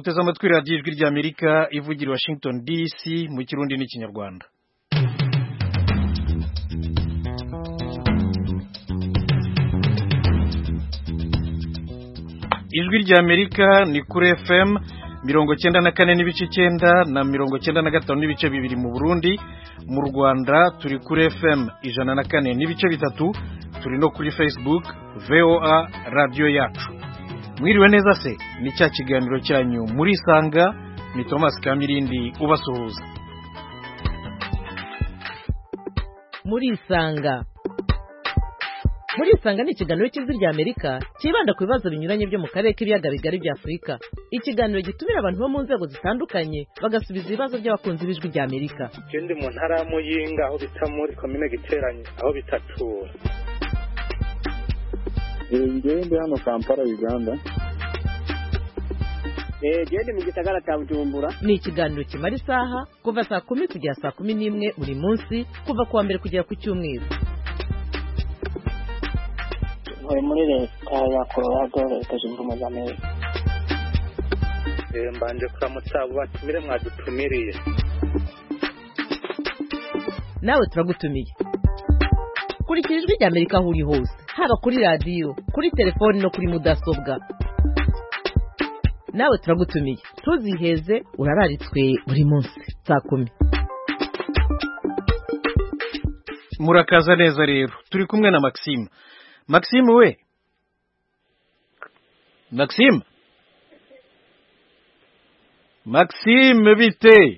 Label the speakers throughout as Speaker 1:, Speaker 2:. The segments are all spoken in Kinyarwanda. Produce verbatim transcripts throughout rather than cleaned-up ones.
Speaker 1: muteze amatwi radiyo ijwi ry'Amerika ivugira Washington D C mu Kirundi n'Ikinyarwanda. Ijwi ry'Amerika ni kuri F M mirongo cyenda na kane n'ibice cyenda na mirongo cyenda na gatanu n'ibice bibiri mu Burundi. Mu Rwanda turi kuri F M ijana na kane n'ibice bitatu, turi no kuri Facebook V O A radio yacu. Mwiriwe neza se, ni cya kiganiro cyanyu muri Sanga, ni Thomas Kamirindi ubasuhuza.
Speaker 2: Muri Sanga Muri Sanga ni ikiganiro cy'Ijwi ry'Amerika kibanda ku bibazo binyuranye byo mu karere k'ibiyaga bigari bya Afurika. Ikiganiro gitumira abantu bo mu nzego zitandukanye bagasubiza ibibazo by'abakunzi b'Ijwi ry'Amerika.
Speaker 3: Ikindi mu ntara ya Muyinga aho bita muri komine Giteranye aho bitatura.
Speaker 4: Ngende hano Kampala Uganda.
Speaker 5: Eh gende mu gisagara cya Bujumbura.
Speaker 2: Ni ikiganiro kimara isaha kuva saa kumi kugera saa kumi n'imwe buri munsi kuva kuwa mbere kugera ku cyumweru.
Speaker 5: Ntuye muri leta ya Colorado, leta zunze ubumwe za Amerika.
Speaker 3: Eh mbanje kuramutsa abo batumire mwadutumiriye.
Speaker 2: Nawe turagutumiye. Kurikira Ijwi ry'Amerika aho uri hose, haba kuri radio, kuri telefone no kuri mudasobwa. Nawe turagutumiye, tuziheze urararitswe buri munsi saa kumi.
Speaker 1: Murakaza neza rero, turi kumwe na Maxime. Maxime we? Maxime? Maxime bite?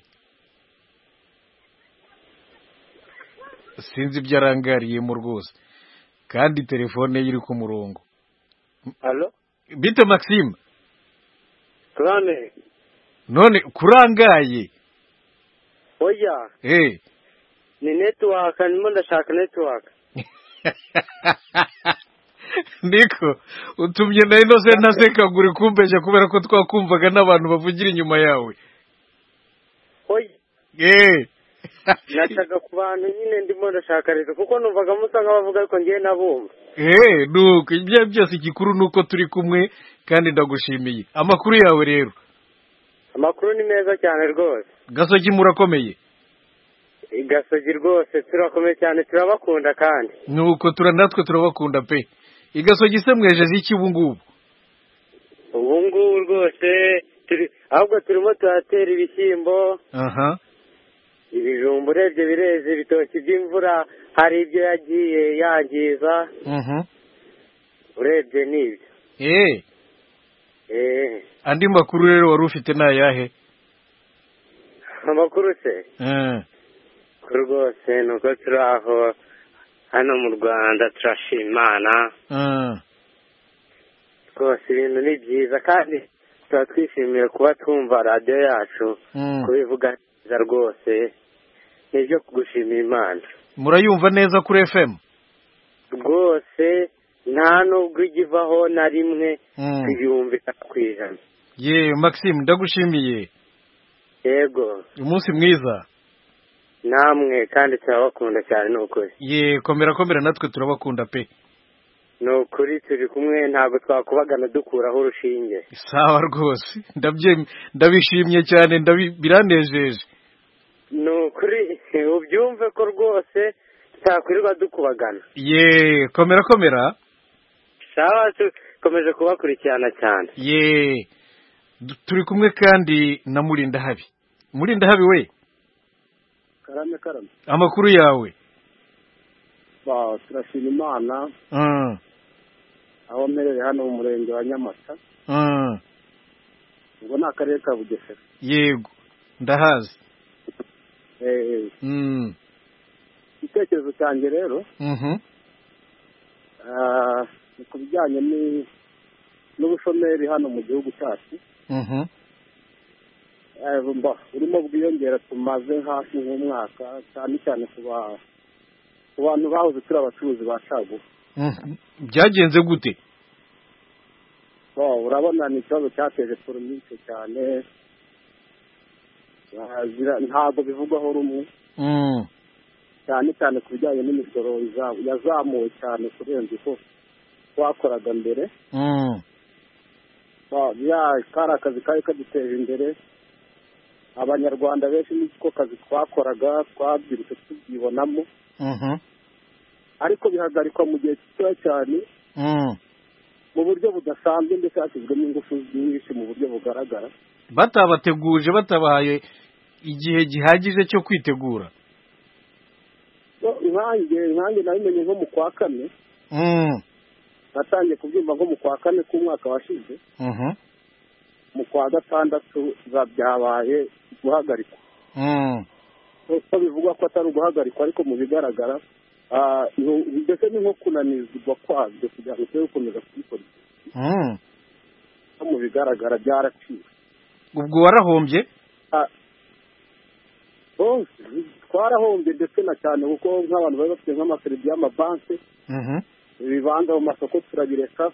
Speaker 1: Sinzi byarangariye mu rwose. Kandi telefone iri ku murongo.
Speaker 3: Allo?
Speaker 1: Bite Maxime?
Speaker 3: Turane.
Speaker 1: None kurangaye.
Speaker 3: Oya.
Speaker 1: Eh.
Speaker 3: Ni network, ndimo ndashaka network.
Speaker 1: Niko utumye na Innocent ntaseka guri kumbeje kubera ko twakumvaga n'abantu bavugira inyuma yawe.
Speaker 3: Oya.
Speaker 1: Eh.
Speaker 3: Nacaga ku bantu nyine ndimo ndashaka rero kuko numvaga musanga bavuga ariko ngiye nabumva.
Speaker 1: Eh, nuko ibyo byose igikuru nuko turi kumwe kandi ndagushimiye. Amakuru yawe rero.
Speaker 3: Amakuru ni meza cyane rwose.
Speaker 1: Gasogi murakomeye.
Speaker 3: Igasogi rwose turakomeye cyane, turabakunda kandi.
Speaker 1: Nuko turandatwe turabakunda pe. Igasogi se mwejeje iki ubu ngubu?
Speaker 3: Ubu ngubu rwose turi ahubwo turimo turatera ibishyimbo.
Speaker 1: Aha.
Speaker 3: Ibijumba urebye bireze, ibitoki by'imvura hari ibyo yagiye yangiza.
Speaker 1: Mhm.
Speaker 3: Urebye n'ibyo.
Speaker 1: Eh.
Speaker 3: Eh.
Speaker 1: Andi makuru rero wari ufite nayahe?
Speaker 3: Amakuru se?
Speaker 1: Eh.
Speaker 3: Rwose nuko turaho hano mu Rwanda turashimana.
Speaker 1: Ah.
Speaker 3: Rwose ibintu ni byiza kandi tuba twishimiye kuba twumva radio yacu kubivuga neza rwose. Nibyo kugushimira Imana.
Speaker 1: Murayumva neza kuri F M?
Speaker 3: Rwose nta nubwo igivaho na rimwe tuyumvika kwijana.
Speaker 1: Ye Maxime ndagushimiye.
Speaker 3: Yego.
Speaker 1: Umunsi mwiza.
Speaker 3: Namwe kandi turabakunda cyane n'ukuri.
Speaker 1: Ye komera komera natwe turabakunda pe.
Speaker 3: N'ukuri turi kumwe ntabwo twakubagana dukuraho urushinge.
Speaker 1: Sawa rwose. Ndabye ndabishimye cyane ndabiranejeje.
Speaker 3: N'ukuri ubyumve ko rwose takwirirwa dukubagana.
Speaker 1: Ye komera komera.
Speaker 3: Sawa tukomeje kubakurikirana cyane.
Speaker 1: Ye turi kumwe kandi na Murinda Habi. Murinda Habi we?
Speaker 4: Karame karame.
Speaker 1: Amakuru yawe?
Speaker 4: Ba turashima Imana.
Speaker 1: Mm.
Speaker 4: Aho merere hano mu murenge wa Nyamata.
Speaker 1: Mm.
Speaker 4: Ngo na karere ka Bugesera.
Speaker 1: Yego. Ndahazi.
Speaker 4: Eh.
Speaker 1: Mm.
Speaker 4: Itekerezo cyanjye rero.
Speaker 1: Mhm.
Speaker 4: Ah, ni kubijyanye ni n'ubushomeri hano mu gihugu cyacu.
Speaker 1: Mhm.
Speaker 4: Eh bumba urimo bwiyongera tumaze hafi nk'umwaka cyane cyane kuba abantu bahoze turi abacuruzi ba cagu.
Speaker 1: Mhm. Byagenze gute?
Speaker 4: Bo urabona ni ikibazo cyateje polemike cyane. Ntabwo bivugwaho rumwe.
Speaker 1: Mm.
Speaker 4: cyane cyane ku bijyanye n'imisoro yazamuwe cyane kurenza uko twakoraga mbere. ya kari akazi kari kaduteje imbere abanyarwanda benshi niko kazi twakoraga twabyirutse tubyibonamo ariko bihagarikwa mu gihe gitoya cyane mu buryo budasanzwe ndetse hashyizwemo ingufu nyinshi mu buryo bugaragara
Speaker 1: batabateguje batabahaye igihe gihagije cyo kwitegura.
Speaker 4: nkange nkange nabimenye nko mu kwa kane natangiye kubyumva nko mu kwa kane k'umwaka washize mu kwa gatandatu byabaye guhagarikwa ko bivugwa ko atari uguhagarikwa ariko mu bigaragara mbese ni nko kunanizwa kwabyo kugira ngo tube gukomeza kubikora mu bigaragara byaraciwe.
Speaker 1: Ubwo warahombye?
Speaker 4: twarahombye ndetse na cyane kuko nk'abantu bari bafite nk'amaserivisi y'amabanki ibibanza mu masoko turabireka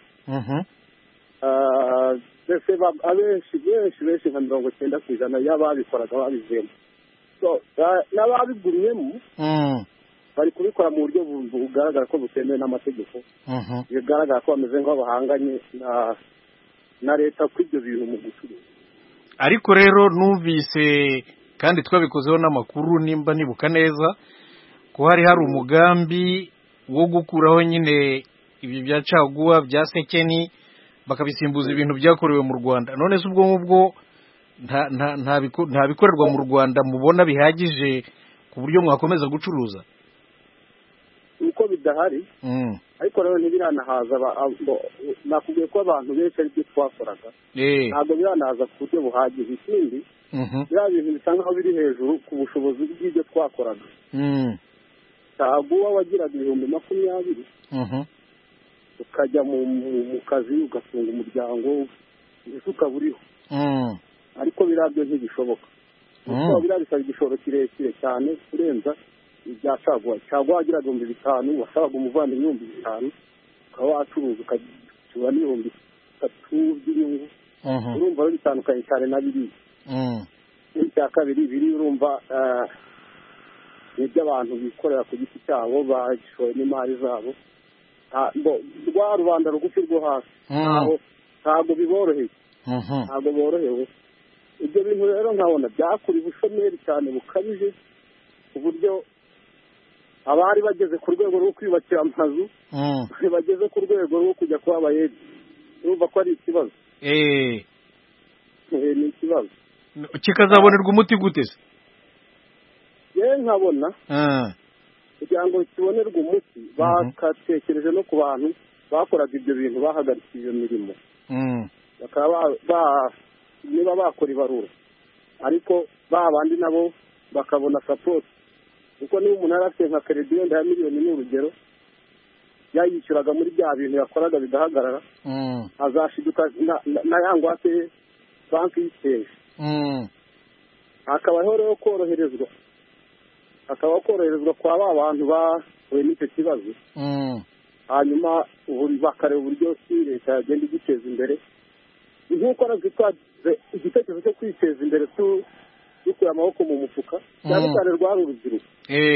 Speaker 4: mbese abenshi benshi benshi nka mirongo icyenda ku ijana y'ababikoraga babivemo n'ababigumyemo bari kubikora mu buryo bugaragara ko butemewe n'amategeko bigaragara ko bameze nk'aho bahanganye na leta kuri ibyo bintu mu gucuruza.
Speaker 1: Ariko rero numvise kandi twabikozeho n'amakuru nimba nibuka neza ko hari hari umugambi wo gukuraho nyine ibi bya caguwa bya sekeni bakabisimbuza ibintu byakorewe mu Rwanda. None se ubwo ngubwo nta nta nta bikorerwa mu Rwanda mubona bihagije ku buryo mwakomeza gucuruza?
Speaker 4: Uko bidahari ariko rero ntibiranahaza nakubwiye ko abantu benshi ari byo twakoraga ntabwo biranahaza ku buryo buhagije. Ikindi biriya bintu bisa nkaho biri hejuru ku bushobozi bw'ibyo twakoraga. caguwa wagiraga ibihumbi makumyabiri ukajya mu kazi ugatunga umuryango mbese ukaba uriho ariko biriya byo ntibishoboka kuko biriya bisaba igishoro kirekire cyane kurenza ibya caguwa. caguwa wagiraga ibihumbi bitanu wasabaga umuvandimwe ibihumbi bitanu ukaba wacuruza ukacyura n'ibihumbi bitatu by'inyungu. urumva rero bitandukanye cyane na biriya. icya kabiri biri urumva n'ibyo abantu bikorera ku giti cyabo bashoye n'imari zabo rwa rubanda rugufi rwo hasi ntabwo biboroheye ntabwo borohewe. ibyo bintu rero nkabona byakura ubushomeri cyane bukabije ku buryo abari bageze ku rwego rwo kwiyubakira amazu bageze ku rwego rwo kujya kuba abayede. urumva ko ari ikibazo. ni ikibazo
Speaker 1: kikazabonerwa umuti gute se?
Speaker 4: yewe nkabona kugira ngo kibonerwe umuti bakatekereje no ku bantu bakoraga ibyo bintu bahagarikiye iyo mirimo bakaba niba bakora ibarura ariko ba bandi nabo bakabona sapoti kuko niba umuntu yari afite nka keredi yenda ya miliyoni ni urugero yayishyuraga muri bya bintu yakoraga bigahagarara azashiduka na ya ngwate banki yiteje hakabaho rero koroherezwa hakabaho koroherezwa kwa ba bantu bahuye n'icyo kibazo hanyuma bakareba uburyo leta yagenda igiteza imbere nk'uko twagize igitekerezo cyo kwiteza imbere dukura amaboko mu mufuka cyane cyane rwari urubyiruko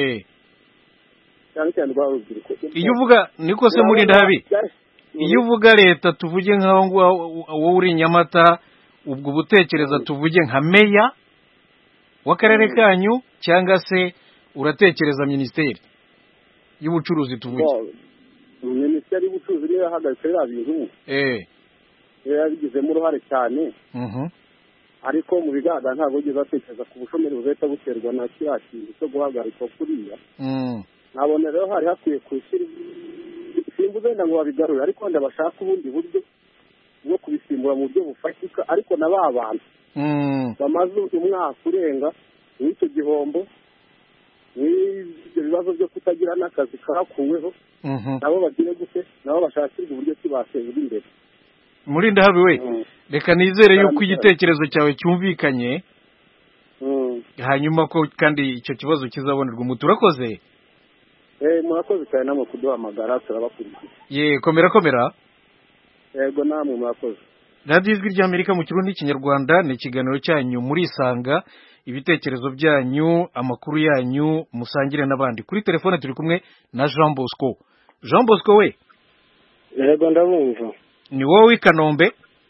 Speaker 4: cyane cyane rwari urubyiruko.
Speaker 1: iyo uvuga niko se muri ndahabi iyo uvuga leta tuvuge nk'aho wowe uri Nyamata ubwo butekereza tuvuge nka meya w'akarere kanyu cyangwa se uratekereza minisiteri y'ubucuruzi tuvuge?
Speaker 4: minisiteri y'ubucuruzi niyo yahagaritse biriya bintu yabigizemo uruhare cyane ariko mu bigaragara ntabwo ugeze atekereza ku bushomeri buzahita buterwa na kiriya kintu cyo guhagarikwa kuriya. nabona rero hari hakwiye gushyira simbuze wenda ngo babigarure ariko wenda bashaka ubundi buryo bwo kubisimbura mu buryo bufatika ariko na ba bantu bamaze umwaka urenga n'icyo gihombo n'ibyo bibazo byo kutagira n'akazi kahakuweho nabo bagire gute nabo bashakirwa uburyo kibateza imbere.
Speaker 1: muri ndahabi we reka nizere yuko igitekerezo cyawe cyumvikanye hanyuma ko kandi icyo kibazo kizabonerwa umuti. urakoze.
Speaker 4: murakoze cyane namwe kuduhamagara turabakurikiye.
Speaker 1: ye komera komera.
Speaker 4: yego namwe murakoze.
Speaker 1: radiyo ijwi ry'Amerika mu kirundi n'ikinyarwanda ni ikiganiro cyanyu murisanga ibitekerezo byanyu amakuru yanyu musangire n'abandi. kuri telefone turi kumwe na Jean Bosco. Jean Bosco we.
Speaker 3: yego ndabumva.
Speaker 1: ni wowe i Kanombe?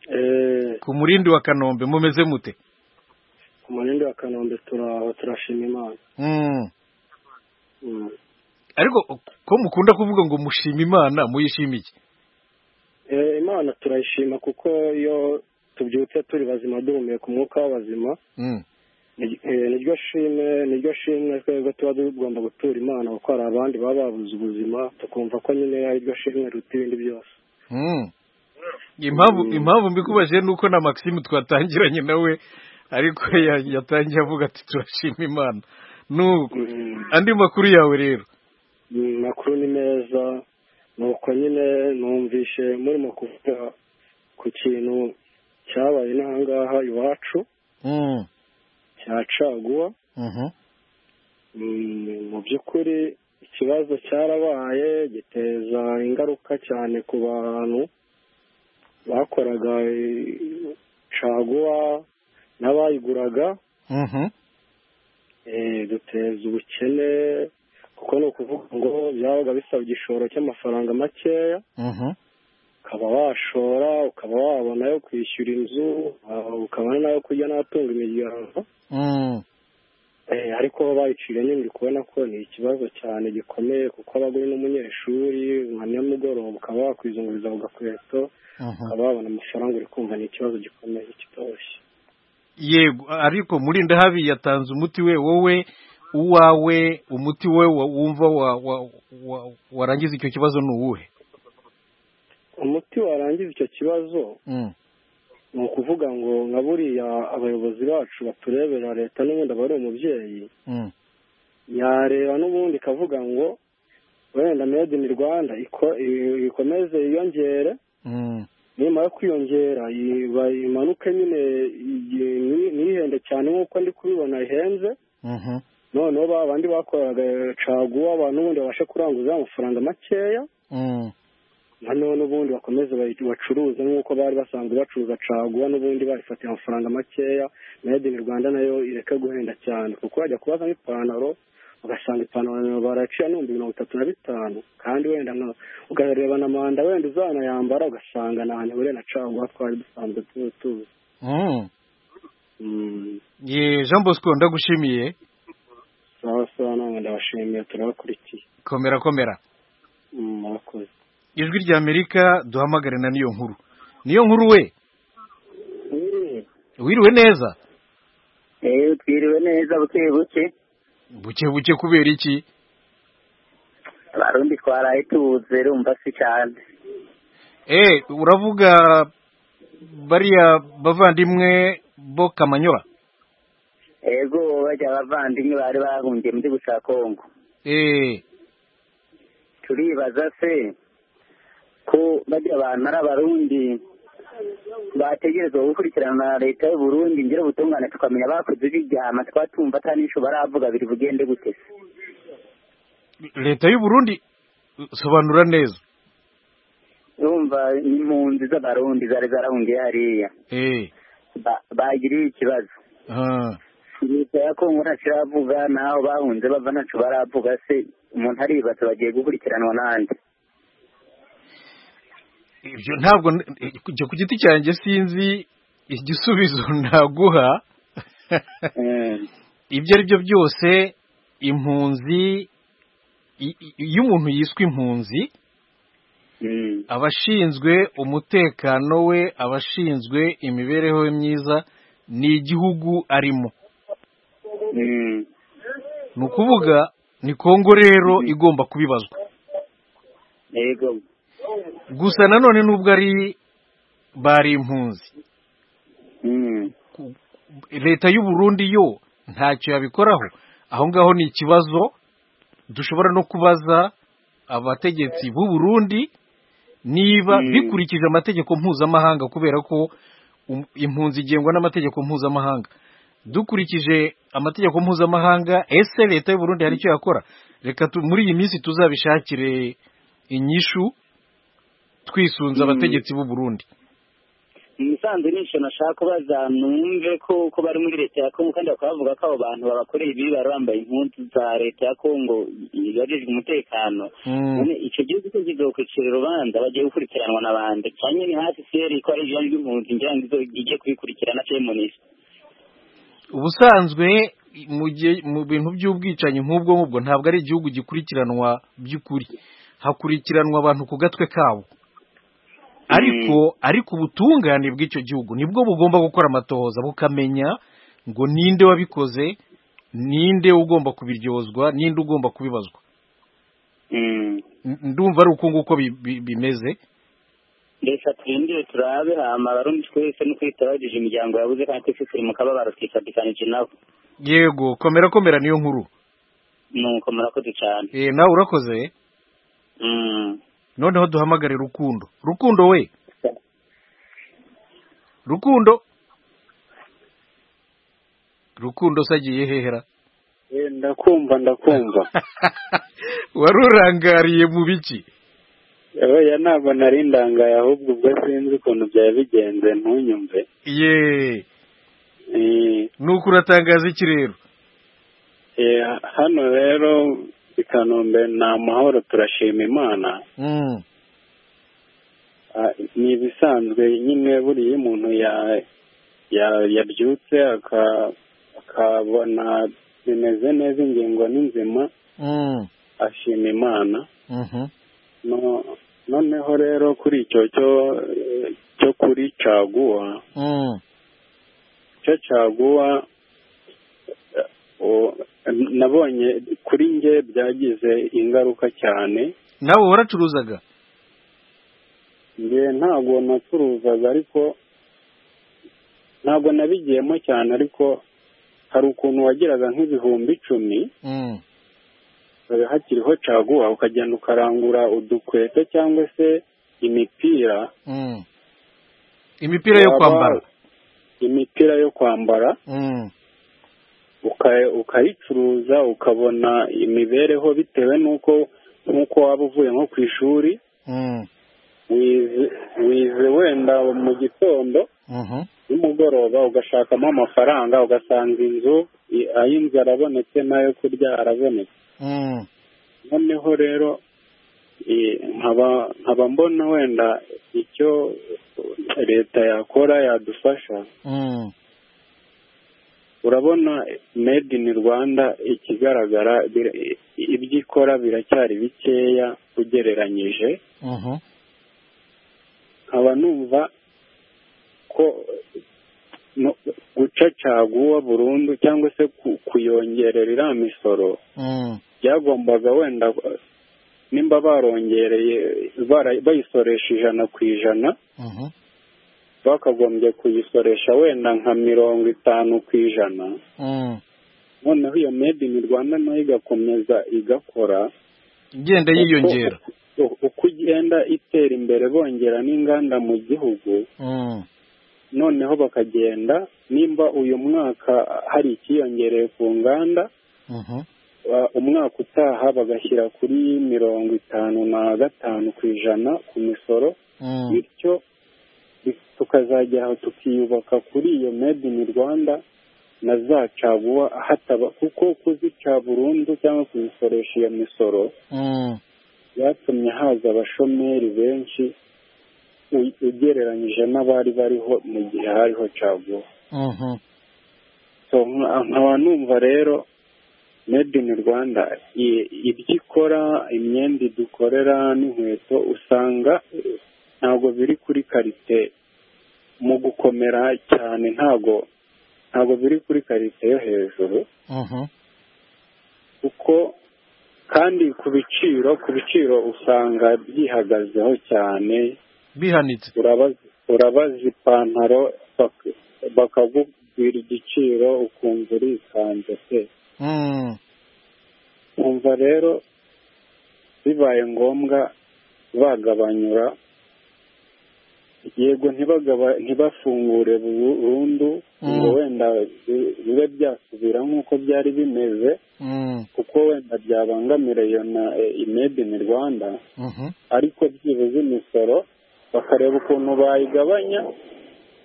Speaker 4: eh
Speaker 1: ku murindi wa Kanombe mumeze mute?
Speaker 4: ku murindi wa Kanombe turaho turashima Imana.
Speaker 1: Mm.
Speaker 4: Mm.
Speaker 1: Ariko ko mukunda kuvuga ngo mushima Imana muyishimiye?
Speaker 4: Eh Imana turayishima kuko iyo tubyutse turi bazima duhumeka umwuka w'abazima.
Speaker 1: Mm.
Speaker 4: niryo shime niryo shimwe twebwe tuba tugomba gutura Imana kuko hari abandi baba babuze ubuzima tukumva ko nyine ari ryo shimwe ruta ibindi byose.
Speaker 1: Mm. Impamvu impamvu mbikubaje nuko na Maxime twatangiranye nawe ariko yatangiye avuga ati turashima Imana. Nuko andi makuru yawe rero?
Speaker 4: Makuru ni meza nuko nyine numvishe muri makuvuga ku kintu cyabaye n'ahangaha iwacu.
Speaker 1: Mm.
Speaker 4: cyacaguwa.
Speaker 1: Mhm.
Speaker 4: Mu by'ukuri ikibazo cyarabaye giteza ingaruka cyane ku bantu bakoraga caguwa n'abayiguraga.
Speaker 1: Mhm.
Speaker 4: Eh duteza ubukene kuko no kuvuga ngo byabaga bisaba igishoro cy'amafaranga makeya.
Speaker 1: Mhm.
Speaker 4: ukaba washora ukaba wabona yo kwishyura inzu ukabona nayo kujya n'atunga imiryango.
Speaker 1: Mm.
Speaker 4: Eh ariko bayicira nyine kubona ko ni ikibazo cyane gikomeye kuko abagore n'umunyeshuri nka nyamugoroba ukaba wakwizunguriza ugakweto ukaba wabona amafaranga uri kumva ni ikibazo gikomeye kitoroshye.
Speaker 1: Yego ariko muri ndahabi yatanze umuti we wowe uwawe umuti we wumva warangiza icyo kibazo n'uwuhe?
Speaker 4: Umuti warangiza icyo kibazo ni ukuvuga ngo nka buriya abayobozi bacu baturebera leta n'ubundi aba ari umubyeyi yareba n'ubundi ikavuga ngo wenda made in Rwanda ikomeze yiyongere nimara kwiyongera imanuke nyine nihende cyane nk'uko ndi kubibona ihenze. noneho babandi bakoraga caguwa abantu n'ubundi babashe kuranguza amafaranga makeya. noneho n'ubundi bakomeze bacuruza nk'uko bari basanzwe bacuruza caguwa n'ubundi barifatiye amafaranga makeya. made in Rwanda nayo ireke guhenda cyane kuko wajya kubaza nk'ipantaro ugasanga ipantaro baraciye n'ibihumbi mirongo itatu na bitanu kandi wenda ugareba na manda wenda uzanayambara ugasanga nta ntibure na caguwa twari dusanzwe tuzi.
Speaker 1: Ye Jean Bosco ndagushimiye.
Speaker 4: sawa sawa nawe ndabashimiye turabakurikiye.
Speaker 1: Komera komera.
Speaker 4: Murakoze.
Speaker 1: Ijwi rya Amerika duhamagare na niyo nkuru. Niyo nkuru we? Wiriwe neza?
Speaker 6: Eh twiriwe neza buke buke.
Speaker 1: Buke buke kubera iki?
Speaker 6: Abarundi twaraye tuze rumva si cyane.
Speaker 1: Eh uravuga bariya bavandimwe bo Kamanyola?
Speaker 6: Ego bajya bavandimwe bari bahungiye muri gusa Kongo.
Speaker 1: Eh
Speaker 6: turibaza se ko bajya abantu ari abarundi bategerezwa gukurikirana na leta y'u Burundi ngire butungane tukamenya bakoze bijyama twatumva atanisho baravuga biri bugende gute.
Speaker 1: Leta y'u Burundi sobanura neza.
Speaker 6: Urumva impunzi z'abarundi zari zarahungiye hariya.
Speaker 1: Eh
Speaker 6: bagiriye ikibazo.
Speaker 1: Ah
Speaker 6: leta ya Kongo ntaciravuga naho bahunze bava ntacu baravuga se umuntu aribaza bagiye gukurikiranwa n'andi.
Speaker 1: Ibyo ntabwo kujya ku giti cyanjye sinzi igisubizo naguha. Ibyo ari byo byose impunzi iyo umuntu yiswe impunzi abashinzwe umutekano we abashinzwe imibereho myiza ni igihugu arimo. Ni ukuvuga ni Kongo rero igomba kubibazwa.
Speaker 6: Yego.
Speaker 1: Gusa nanone nubwo ari bari impunzi leta y'u Burundi yo ntacyo yabikoraho. Aho ngaho ni ikibazo dushobora no kubaza abategetsi b'u Burundi niba bikurikije amategeko mpuzamahanga kubera ko impunzi igengwa n'amategeko mpuzamahanga. Dukurikije amategeko mpuzamahanga ese leta y'u Burundi hari icyo yakora? Reka muri iyi minsi tuzabishakire inyishu twisunza abategetsi b'u Burundi.
Speaker 6: musanze nisho nashaka kubaza numve ko ko bari muri leta ya Kongo kandi bakavuga ko abo bantu babakoreye ibi bari bambaye impunzi za leta ya Kongo yagejejwe umutekano none ico gihugu cyo kizokwicira urubanza bagiye gukurikiranwa n'abandi cyane ni hasi seri ko ari ijambo ry'impunzi ngira ngo igiye kubikurikirana cyemonisi
Speaker 1: ubusanzwe mu bintu by'ubwicanyi nk'ubwo nk'ubwo ntabwo ari igihugu gikurikiranwa by'ukuri hakurikiranwa abantu ku gatwe kabo ariko ariko ubutungane bw'icyo gihugu nibwo bugomba gukora amatohoza bukamenya ngo ninde wabikoze ninde ugomba kubiryozwa ninde ugomba kubibazwa ndumva ari uko nguko bimeze
Speaker 6: reka turindire turabe hama abarundi twese no kwitabagije imiryango yabuze kandi twese turi mu kababaro twisabikanije nabo
Speaker 1: yego komera komera niyo nkuru
Speaker 6: nuko murakoze cyane
Speaker 1: eh nawe urakoze
Speaker 6: mm
Speaker 1: noneho duhamagare Rukundo Rukundo we Rukundo Rukundo sagiye hehera
Speaker 7: eh ndakumva ndakumva
Speaker 1: warurangariye mu biki
Speaker 7: oya ntabwo nari ndangaye ahubwo ubwo sinzi ukuntu byaba bigenze ntunyumve
Speaker 1: ye
Speaker 7: eh
Speaker 1: nuko uratangaza iki rero
Speaker 7: eh hano rero ikanombe na mahoro turashima Imana
Speaker 1: mm
Speaker 7: ni bisanzwe nyine buri umuntu ya yabyutse akabona bimeze neza ingingo n'inzima
Speaker 1: mm
Speaker 7: ashima Imana
Speaker 1: mhm
Speaker 7: no noneho rero kuri icyo cyo cyo kuri caguwa
Speaker 1: mm
Speaker 7: cyo caguwa nabonye kuri nge byagize ingaruka cyane
Speaker 1: nawe waracuruzaga
Speaker 7: nge ntabwo nacuruzaga ariko ntabwo nabigiyemo cyane ariko hari ukuntu wagiraga nk'ibihumbi icumi
Speaker 1: mm
Speaker 7: hakiriho caguwa ukagenda ukarangura udukweto cyangwa se imipira
Speaker 1: mm imipira yo kwambara
Speaker 7: imipira yo kwambara
Speaker 1: mm
Speaker 7: ukayicuruza ukabona imibereho bitewe n'uko nk'uko waba uvuye nko ku ishuri wize wenda mu gitondo nimugoroba ugashakamo amafaranga ugasanga inzu ay'inzu arabonetse n'ayo kurya arabonetse noneho rero nkaba mbona wenda icyo leta yakora yadufasha urabona made in Rwanda ikigaragara ibyo ikora biracyari bikeya ugereranyije nkaba numva ko guca caguwa burundu cyangwa se kuyongerera iriya misoro byagombaga wenda nimba barongereye bayisoresha ijana ku ijana bakagombye kuyisoresha wenda nka mirongo itanu ku ijana noneho iyo made in Rwanda nayo igakomeza igakora
Speaker 1: igenda yiyongera
Speaker 7: uko igenda itera imbere bongera n'inganda mu gihugu noneho bakagenda nimba uyu mwaka hari ikiyongereye ku nganda umwaka utaha bagashyira kuri mirongo itanu na gatanu ku ijana ku misoro bityo tukazajya aho tukiyubaka kuri iyo made in Rwanda na za caguwa hataba kuko kuzica burundu cyangwa kuzikoresha iyo misoro byatumye haza abashomeri benshi ugereranyije n'abari bariho mu gihe hariho caguwa nkaba numva rero made in Rwanda ibyo ikora imyenda idukorera n'inkweto usanga ntabwo biri kuri karite mu gukomera cyane ntabwo ntabwo biri kuri karite yo hejuru kuko kandi ku biciro ku biciro usanga byihagazeho cyane
Speaker 1: bihanitse
Speaker 7: urabaza ipantaro bakakubwira igiciro ukumva urikanze se umva rero bibaye ngombwa bagabanyura yego ntibafungure burundu ngo wenda bibe byasubira nk'uko byari bimeze kuko wenda byabangamira iyo na made in Rwanda ariko byibuze imisoro bakareba ukuntu bayigabanya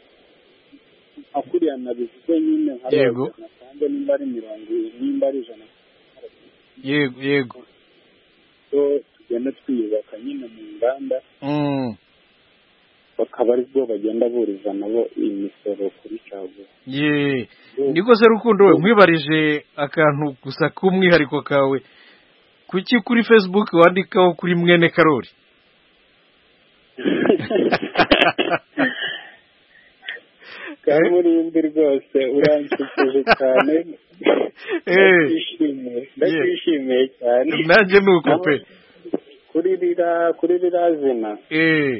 Speaker 7: akuriya nabivuze nyine
Speaker 1: yego
Speaker 7: nasanze nimba ari mirongo nimba ari ijana
Speaker 1: yego yego
Speaker 7: so tugenda twiyubaka nyine mu nganda
Speaker 1: mm
Speaker 7: bakaba ari bwo bagenda buriza nabo imisoro kuri caguwa
Speaker 1: ye niko se Rukundo we nkwibarije akantu gusa k'umwihariko kawe kuki kuri Facebook wandikaho kuri mwene Karori
Speaker 7: Kamurimbi rwose uransukije cyane ndishimiye ndishimiye cyane
Speaker 1: nanjye nuko pe
Speaker 7: kuri rira kuri rira zina
Speaker 1: eh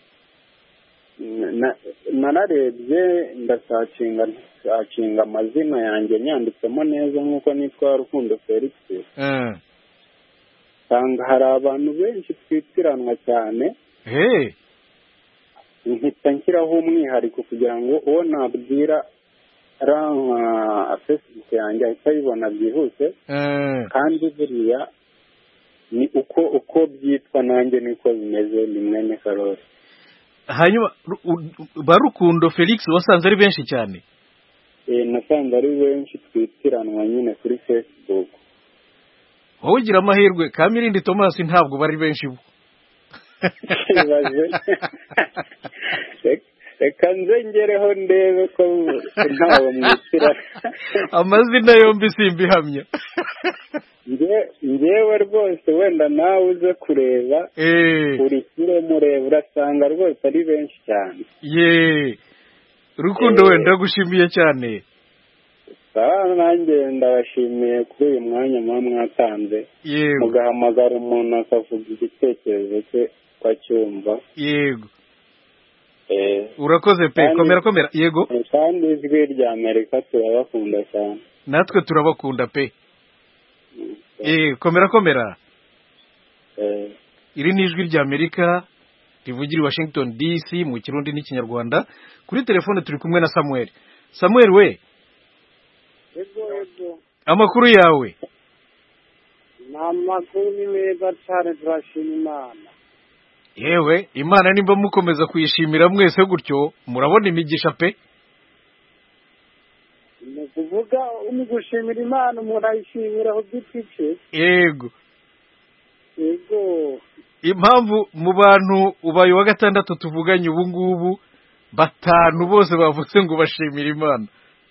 Speaker 7: nanarebye ndasacinga acinga amazina yanjye nyanditsemo neza nk'uko nitwa Rukundo Felix
Speaker 1: eh
Speaker 7: sanga hari abantu benshi twitiranwa cyane
Speaker 1: eh
Speaker 7: nkita nshyiraho umwihariko kugira ngo uwo nabwira ranka Facebook yanjye ahita ayibona byihuse kandi buriya ni uko uko byitwa nanjye niko bimeze ni mwene Karori.
Speaker 1: Hanyuma Barukundo Felix wasanze ari benshi cyane
Speaker 7: eh nasanze ari benshi twitiranwa nyine kuri Facebook.
Speaker 1: wowe ugira amahirwe Kamirindi Thomas ntabwo bari benshi bo
Speaker 7: reka nzengereho ndebe ko ntawe mwitira
Speaker 1: amazina yombi simbihamya
Speaker 7: ngewe rwose wenda nawe uze kureba urikire mureba urasanga rwose ari benshi cyane
Speaker 1: ye Rukundo wenda gushimiye cyane
Speaker 7: nanjye ndabashimiye kuri uyu mwanya muba mwatanze mugahamagara umuntu akavuga igitekerezo cye twacyumva
Speaker 1: yego urakoze pe komera komera yego
Speaker 7: kandi ijwi rya Amerika turabakunda cyane
Speaker 1: natwe turabakunda pe eh komera komera
Speaker 7: eh
Speaker 1: iri ni ijwi rya Amerika rivugira i Washington D C mu Kirundi n'Ikinyarwanda kuri telefone turi kumwe na Samuel Samuel we
Speaker 4: ego ego
Speaker 1: amakuru yawe
Speaker 4: namakuru ni meza cyane turashima Imana
Speaker 1: yewe Imana nimba mukomeza kuyishimira mwese gutyo murabona imigisha pe
Speaker 4: ni kuvuga umugushimira Imana umuntu ayishimira aho gitice
Speaker 1: yego
Speaker 4: yego
Speaker 1: impamvu mu bantu ubaye wa gatandatu tuvuganye ubu ngubu batanu bose bavuze ngo bashimira Imana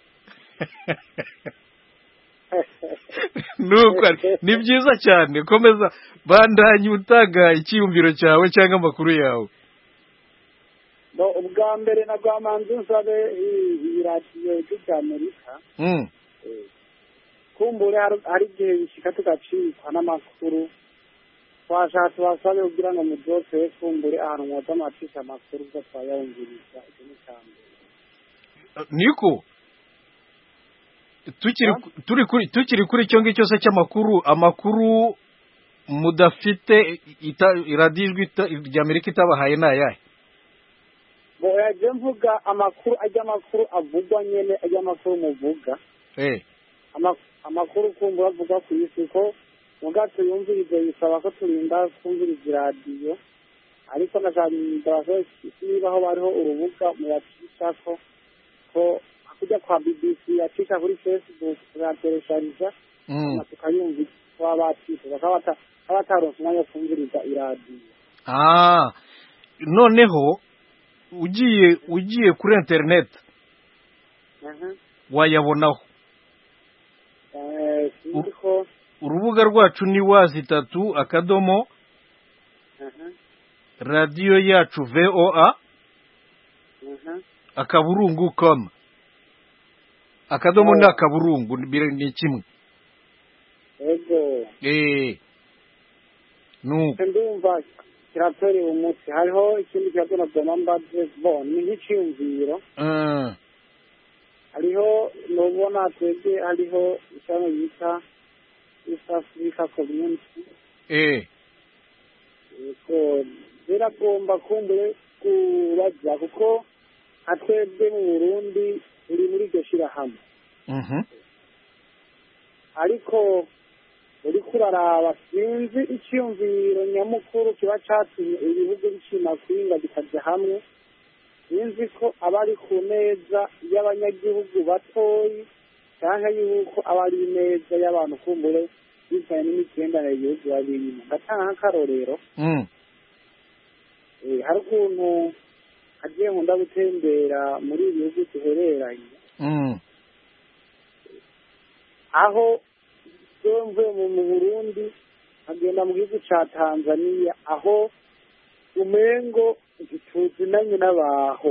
Speaker 1: nuko ni byiza cyane komeza bandanye utaga icyiyumviro cyawe cyangwa amakuru yawe
Speaker 4: no ubwa mbere na gwamanzi nsabe iradiyo y'Amerika
Speaker 1: mm
Speaker 4: kumbure hari igihe bishika tugacikwa n'amakuru twashatse basabe kugira ngo mubyose kumbure ahantu mwoza amacisha amakuru ubwo twayumviriza ikintu cyane
Speaker 1: niko tukiri turi kuri tukiri kuri cyo ngicyo se cy'amakuru amakuru mudafite iradijwi rya Amerika itabahaye nayahe
Speaker 4: bo yaje mvuga amakuru ajya amakuru avugwa nyene ajya amakuru muvuga
Speaker 1: eh
Speaker 4: amakuru kumbura avuga ku isi ko mugato yumvirize bisaba ko turinda kumviriza iradiyo ariko nashaka niba aho bariho urubuga muyacisha ko ko kujya kwa B B C yacisha kuri Facebook turatereshariza tukayumvira wabatise bakabata abataronse umwanya wo kumviriza iradiyo
Speaker 1: ah noneho ugiye ugiye kuri internet wayabonaho
Speaker 4: eh siko
Speaker 1: urubuga rwacu ni wazi tatu akadomo radio yacu V O A akaburungu com akadomo na akaburungu ni kimwe
Speaker 4: ego
Speaker 1: eh no
Speaker 4: ndumva kiratori umuti hariho ikindi kibazo na Donamba Bon ni nk'iciyumviro
Speaker 1: eh
Speaker 4: hariho nubona twebwe hariho isano yita East Africa Community
Speaker 1: eh
Speaker 4: eko biragomba kumbure kubaza kuko atwebwe mu Burundi uri muri iryo shirahamwe
Speaker 1: mhm
Speaker 4: ariko uri kuraraba sinzi icyumviro nyamukuru kiba cyatumye ibihugu bishima kwinga bikajya hamwe sinzi ko aba ari ku neza y'abanyagihugu batoyi cyangwa yuko aba ari neza y'abantu kumbure bivanye n'imigenderanire y'igihugu babirimo. ndatanga nk'akarorero hari ukuntu hagiye nkunda gutembera muri ibi bihugu duhereranye aho mvuye mu Burundi nkagenda mu gihugu cya Tanzania aho umengo ntituzinanye n'abaho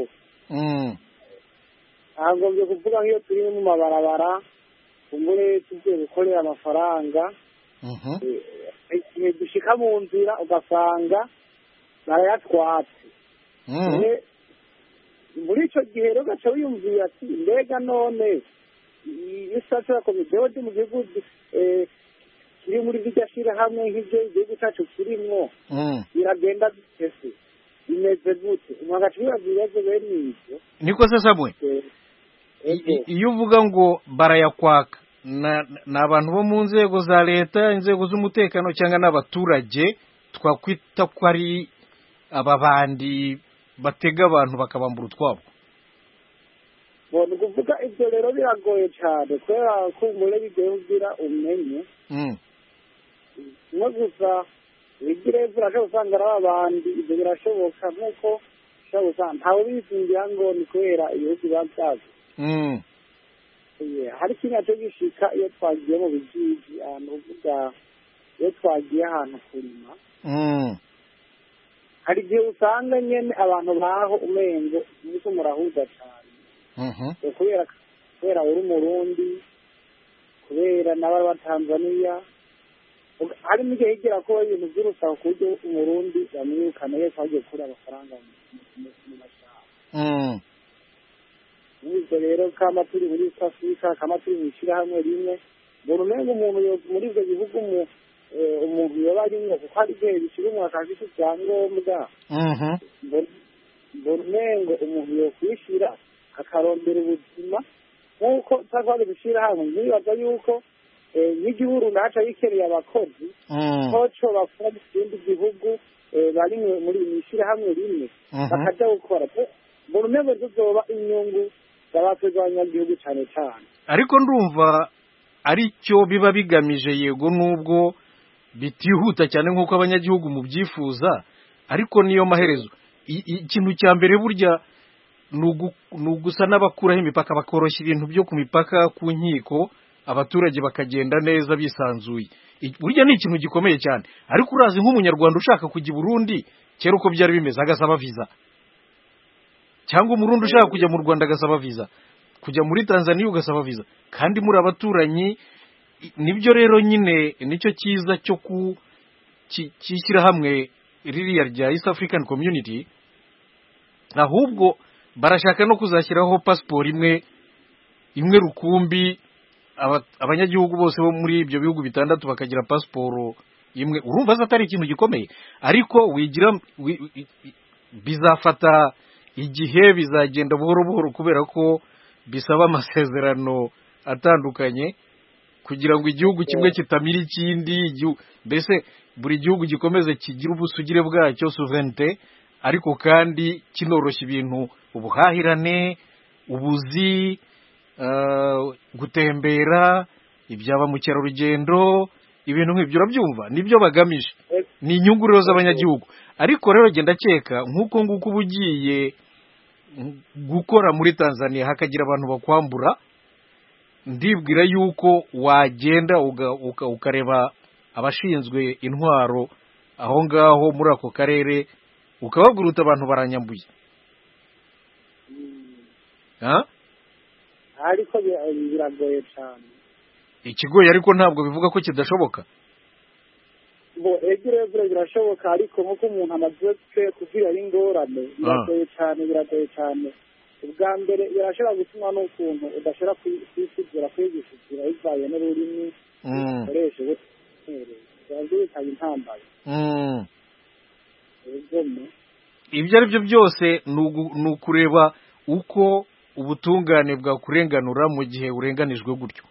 Speaker 4: ntagombye kuvuga nk'iyo turi mu mabarabara kumbure tugiye gukorera amafaranga igihe dushika mu nzira ugasanga barayatwatse muri icyo gihe rero ugaca wiyumvira ati mbega none iyo ushatse komisiyo ndi mu gihugu kiri muri iryo shyirahamwe nk'ibyo igihugu cyacu kirimo biragenda bitese bimeze gute umuntu agaca yibaza ibibazo bene ibyo
Speaker 1: niko se samwe iyo uvuga ngo barayakwaka ni abantu bo mu nzego za leta inzego z'umutekano cyangwa n'abaturage twakwita ko ari aba bandi batega abantu bakabambura utwabo.
Speaker 4: ni ukuvuga ibyo rero biragoye cyane kubera ko umubare bigiye ugira umenye no gusa wigire urashobora usanga ari abandi ibyo birashoboka nk'uko ushobora usanga ntawe bizingira ngo ni kubera ibihugu biba byazo hari ikintu cyo gishika iyo twagiye mu bijiji ahantu uvuga iyo twagiye ahantu kurima hari igihe usanga nyine abantu baho umengo niko murahuza cyane kubera kubera uri umurundi kubera n'abari ba Tanzania harimo igihe higera ko ibintu by'urusaku ku buryo umurundi bamwirukana iyo twagiye kuri amafaranga mu mashyamba n'ibyo rero kama turi muri East Africa kama turi mu ishyirahamwe rimwe mbona umengo umuntu muri ibyo bihugu umuntu yaba arimo kuko hari igihe bishyira umuntu akafite icyangombwa mbona umengo umuntu yokwishyira akarondera ubuzima nk'uko twakwari gushyira hamwe nibaza yuko n'igihugu naca yikereye abakozi koco bakora mu kindi gihugu bari muri ishyirahamwe rimwe bakajya gukora mbona umengo tuzoba inyungu z'abakozi b'abanyagihugu cyane cyane
Speaker 1: ariko ndumva ari cyo biba bigamije yego nubwo bitihuta cyane nk'uko abanyagihugu mubyifuza ariko niyo maherezo ikintu cya mbere burya ni ugusa n'abakuraho imipaka bakoroshya ibintu byo ku mipaka ku nkiko abaturage bakagenda neza bisanzuye burya ni ikintu gikomeye cyane ariko urazi nk'umunyarwanda ushaka kujya i Burundi kera uko byari bimeze agasaba viza cyangwa umurundi ushaka kujya mu Rwanda agasaba viza kujya muri Tanzania ugasaba viza kandi muri abaturanyi nibyo rero nyine nicyo cyiza cyo ku kishyira hamwe ririya rya East African Community ahubwo barashaka no kuzashyiraho pasiporo imwe imwe rukumbi abanyagihugu bose bo muri ibyo bihugu bitandatu bakagira pasiporo imwe urumva atari ikintu gikomeye ariko wigira bizafata igihe bizagenda buhoro buhoro kubera ko bisaba amasezerano atandukanye kugira ngo igihugu kimwe kitamira ikindi mbese buri gihugu gikomeze kigira ubusugire bwacyo sovereignty ariko kandi kinoroshya ibintu ubuhahirane ubuzi gutembera ibyaba mu cyarurugendo ibintu nk'ibyo urabyumva nibyo bagamije ni inyungu rero z'abanyagihugu ariko rero genda cyeka nk'uko nguko uba ugiye gukora muri Tanzania hakagira abantu bakwambura ndibwira yuko wagenda ukareba abashinzwe intwaro aho ngaho muri ako karere ukababwira uti abantu baranyambuye
Speaker 4: ariko biragoye cyane
Speaker 1: ikigoye ariko ntabwo bivuga ko kidashoboka
Speaker 4: bo egire birashoboka ariko nk'uko umuntu amaze kugira ari ingorane biragoye cyane biragoye cyane ubwa mbere birashobora gutuma n'ukuntu udashobora kwisigura kwigishizira bivaye n'ururimi ukoresha ubwo bikaba intambaye
Speaker 1: ibyo ari byo byose ni ukureba uko ubutungane bwakurenganura mu gihe urenganijwe gutyo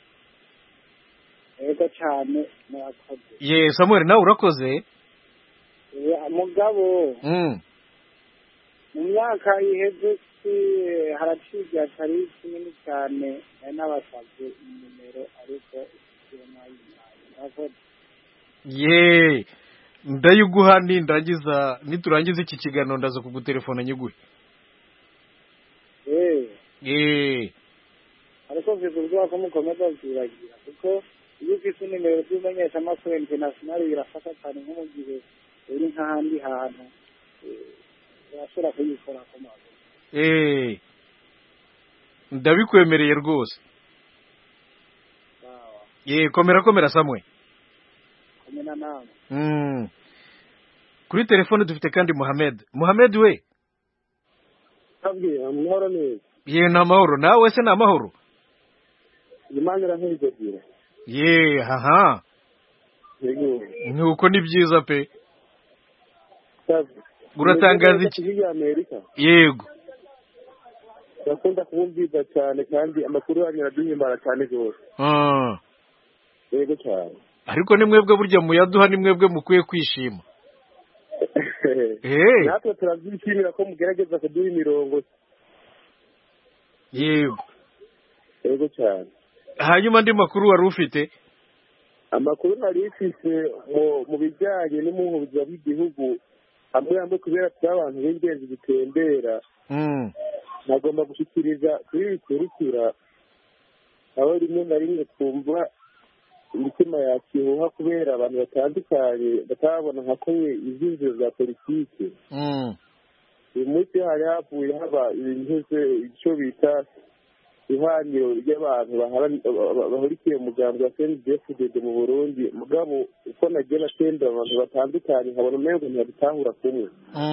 Speaker 4: yego cyane murakoze
Speaker 1: ye Samuel nawe urakoze
Speaker 4: mugabo
Speaker 8: mu myaka iheze haraciye atari kinini cyane n'abasabye nimero ariko
Speaker 1: ye ndayiguha nindangiza niturangiza iki kiganiro ndaza kugutelefona nyiguhe
Speaker 8: eh
Speaker 1: eh
Speaker 8: ariko bivuga ko mukomeza kwiragira kuko iyo ufite nimero y'umenyesha amakuru international birafasha cyane nko mu gihe uri nk'ahandi hantu urashobora kuyikora ku maguru
Speaker 1: eh ndabikwemereye rwose ye komera komera Samwe
Speaker 8: komera nawe
Speaker 1: mm kuri telefone dufite kandi Mohamed Mohamed we
Speaker 4: abwiye amahoro neza
Speaker 1: ye na mahoro nawe se na mahoro
Speaker 4: Imana irahezegera
Speaker 1: ye haha
Speaker 4: yego
Speaker 1: nuko ni byiza pe uratangaza iki yego
Speaker 4: bakunda kubumviza cyane kandi amakuru yanyu araduhimbara cyane rwose
Speaker 1: ah
Speaker 4: yego cyane
Speaker 1: ariko ni mwebwe burya muyaduha ni mwebwe mukwiye kwishima
Speaker 4: eh natwe turabyishimira ko mugerageza kuduha imirongo
Speaker 1: yego
Speaker 4: yego cyane
Speaker 1: hanyuma andi makuru wari ufite
Speaker 4: amakuru nari ifise mu bijyanye n'umuhuza w'igihugu hamwe hamwe kubera ko abantu b'ingenzi bitembera nagomba gushyikiriza kuri bikurikira aho rimwe na rimwe twumva imitima yakihuha kubera abantu batandukanye batabona nka kumwe ibyinjiro bya politiki uyu munsi hari havuye haba ibintu icyo bita ihwaniro ry'abantu bahurikiye umugambi wa C N D F D D mu Burundi mugabo uko nagiye natembera abantu batandukanye nkabona umengo ntibitahura kumwe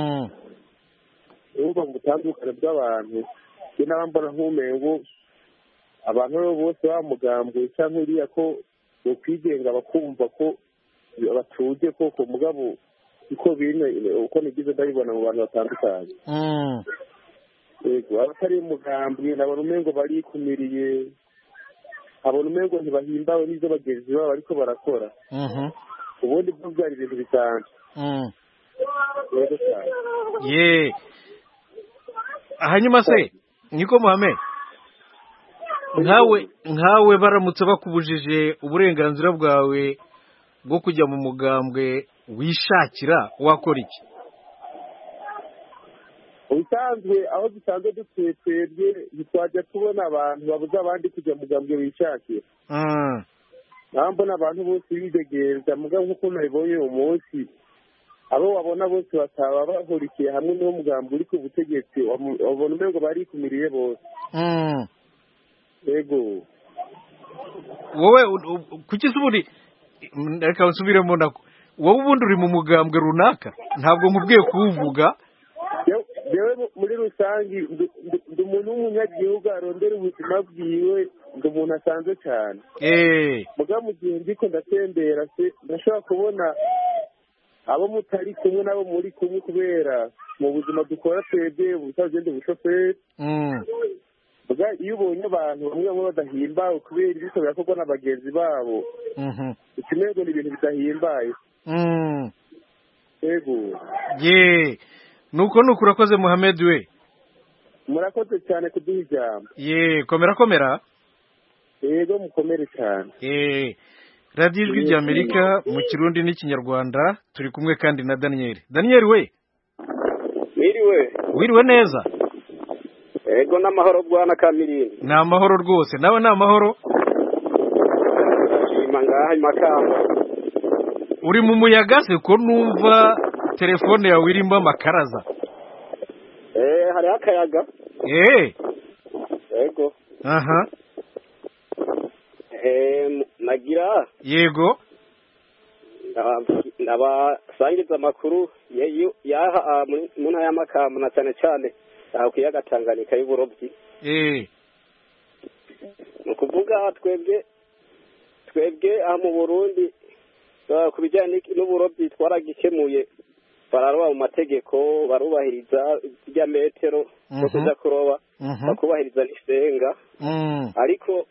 Speaker 4: urumva mu butandukane bw'abantu njye n'abambona nk'umengo abantu bose bamugambuye cyangwa uriya ko ukwigenga bakumva ko batuje koko mugabo uko bine uko nigize ndabibona mu bantu batandukanye yego abatari umugambi nabona umengo barikumiriye abona umengo ntibahimbawe n'ibyo bagenzi babo ariko barakora ubundi bwo byari ibintu bisanzwe
Speaker 1: ye hanyuma se niko Mohamed nkawe nkawe baramutse bakubujije uburenganzira bwawe bwo kujya mu mugambwe wishakira wakora iki
Speaker 4: ubusanzwe aho dusanzwe dutuye twebwe ntitwajya tubona abantu babuze abandi kujya mu mugambwe wishakira naho mbona abantu bose bidegereza mugabo nk'uko nabibonye uyu munsi abo wabona bose bataba bahurikiye hamwe n'uwo mugambi uri ku butegetsi wabona umengo barikumiriye bose yego
Speaker 1: wowe kuki se ubundi reka nsubiremo nako wowe ubundi uri mu mugambwe runaka ntabwo nkubwiye kuwuvuga
Speaker 4: yewe muri rusange ndi umuntu w'umunyagihugu arondera ubuzima bwiwe ndi umuntu asanzwe cyane mugabo mu gihe ndiko ndatembera se ndashobora kubona abo mutari kumwe nabo muri kumwe kubera mu buzima dukora twebwe ubutagende bushoferi iyo ubonye abantu bamwe bamwe badahimbawe kubera ibiko birakorwa n'abagenzi babo ikimego ni ibintu bidahimbaye yego
Speaker 1: ye nuko nuko urakoze Mohamed we
Speaker 4: murakoze cyane kuduha ijambo
Speaker 1: ye komera komera
Speaker 4: yego mukomere cyane
Speaker 1: eh radiyo ijwi ry'Amerika mu kirundi n'ikinyarwanda turi kumwe kandi na Daniel Daniel we
Speaker 9: wiriwe
Speaker 1: wiriwe neza
Speaker 9: yego n'amahoro bwana Kamirindi
Speaker 1: ni amahoro rwose nawe ni amahoro
Speaker 9: ndashima ngaha Makamba
Speaker 1: uri mu muyaga se ko numva telefone yawe irimo amakaraza
Speaker 9: eh hari akayaga
Speaker 1: eh
Speaker 9: yego
Speaker 1: aha
Speaker 9: eh nagira
Speaker 1: yego
Speaker 9: ndabasangiza amakuru yaha mu ntara y'Amakamba na cyane cyane aho kuyaga Tanganyika y'uburobyi
Speaker 1: eh
Speaker 9: nukuvuga twebwe twebwe aha mu Burundi ku bijyanye n'uburobyi twaragikemuye bararoba mu mategeko barubahiriza irya metero zo kuja kuroba bakubahiriza n'isenga ariko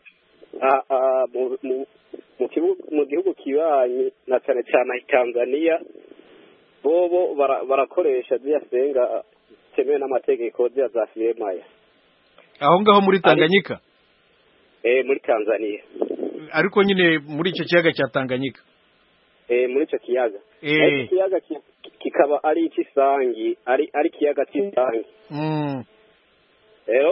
Speaker 9: mu gihugu kibanyi na cyane cyane Tanzania bobo barakoresha ziriya senga zitemewe n'amategeko zya za firemaya
Speaker 1: aho ngaho muri Tanganyika
Speaker 9: eh muri Tanzania
Speaker 1: ariko nyine muri icyo kiyaga cya Tanganyika
Speaker 9: eh muri icyo kiyaga
Speaker 1: eh
Speaker 9: kiyaga kikaba ari ikisangi ari ari kiyaga cy'isangi
Speaker 1: mm
Speaker 9: rero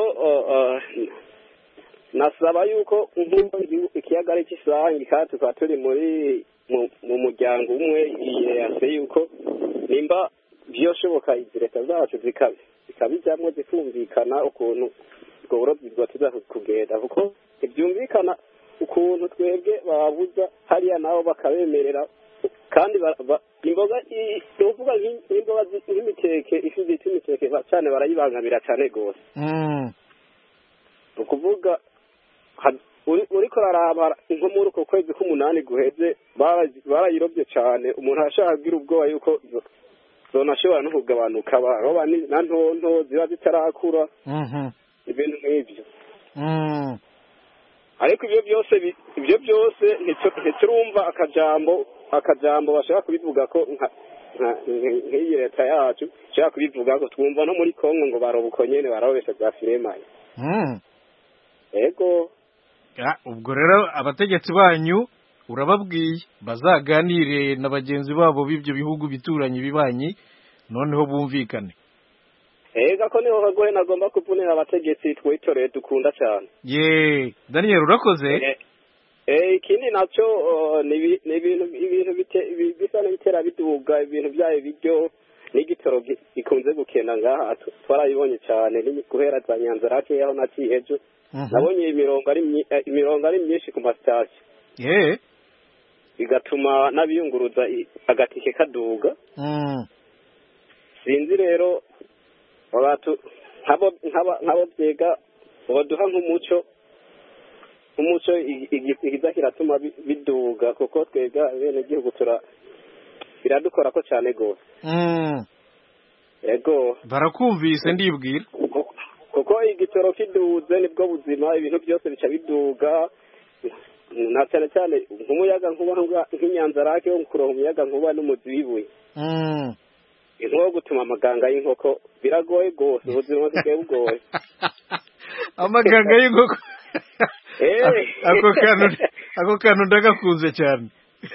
Speaker 9: nasaba yuko ikiyaga ari ikisangi kandi tukaba turi muri mu muryango umwe yase yuko nimba byoshoboka izi leta zacu zikabe zikabijyamo zikumvikana ukuntu ubwo burobyi bwatuza kugenda kuko ibyumvikana ukuntu twebwe babuza hariya nabo bakabemerera kandi imboga tuvuga nk'imboga nk'imiteke ifi zita imiteke cyane barayibangamira cyane rwose ukuvuga uriko raraba nko muri uko kwezi k'umunani guheze barayirobye cyane umuntu ashaka kugira ubwoba yuko zonashobora no kugabanuka baroba na ntonto ziba zitarakura ibintu nk'ibyo ariko ibyo byose ibyo byose ntiturumva akajambo akajambo bashaka kubivuga ko nk'iyi leta yacu ishaka kubivuga ko twumva no muri Kongo ngo baroba uko nyene barabesha za firemaya ego
Speaker 1: ubwo rero abategetsi banyu urababwiye bazaganire na bagenzi babo b'ibyo bihugu bituranye bibanyi noneho bumvikane
Speaker 9: ega ko niho hagoye nagomba kuvunira abategetsi twitoreye dukunda cyane
Speaker 1: ye Daniel urakoze
Speaker 9: eh ikindi nacyo ni ibintu ibintu bisa n'ibitera biduga ibintu byayo biryo n'igitoro gikunze gukenda ngaha twarayibonye cyane ni guhera za Nyanzarake yaho naciye ejo nabonye imirongo ari imirongo ari myinshi ku masitasiyo
Speaker 1: ye
Speaker 9: bigatuma n'abiyunguruza agatike kaduga sinzi rero abantu nkabo nkabo byega baduha nk'umuco umuco igiza kiratuma biduga kuko twega bene gihugu tura biradukora ko cyane gose ego
Speaker 1: barakumvise ndibwira
Speaker 9: kuko igitoro kiduze nibwo buzima ibintu byose bica biduga na cyane cyane nk'umuyaga nkuba nk'Inyanzarake wo kuronka umuyaga nkuba n'umuzi wibuye inko gutuma amaganga y'inkoko biragoye gose ubuzima bwe bugoye
Speaker 1: amaganga y'inkoko ako kantu ako kantu ndagakunze cyane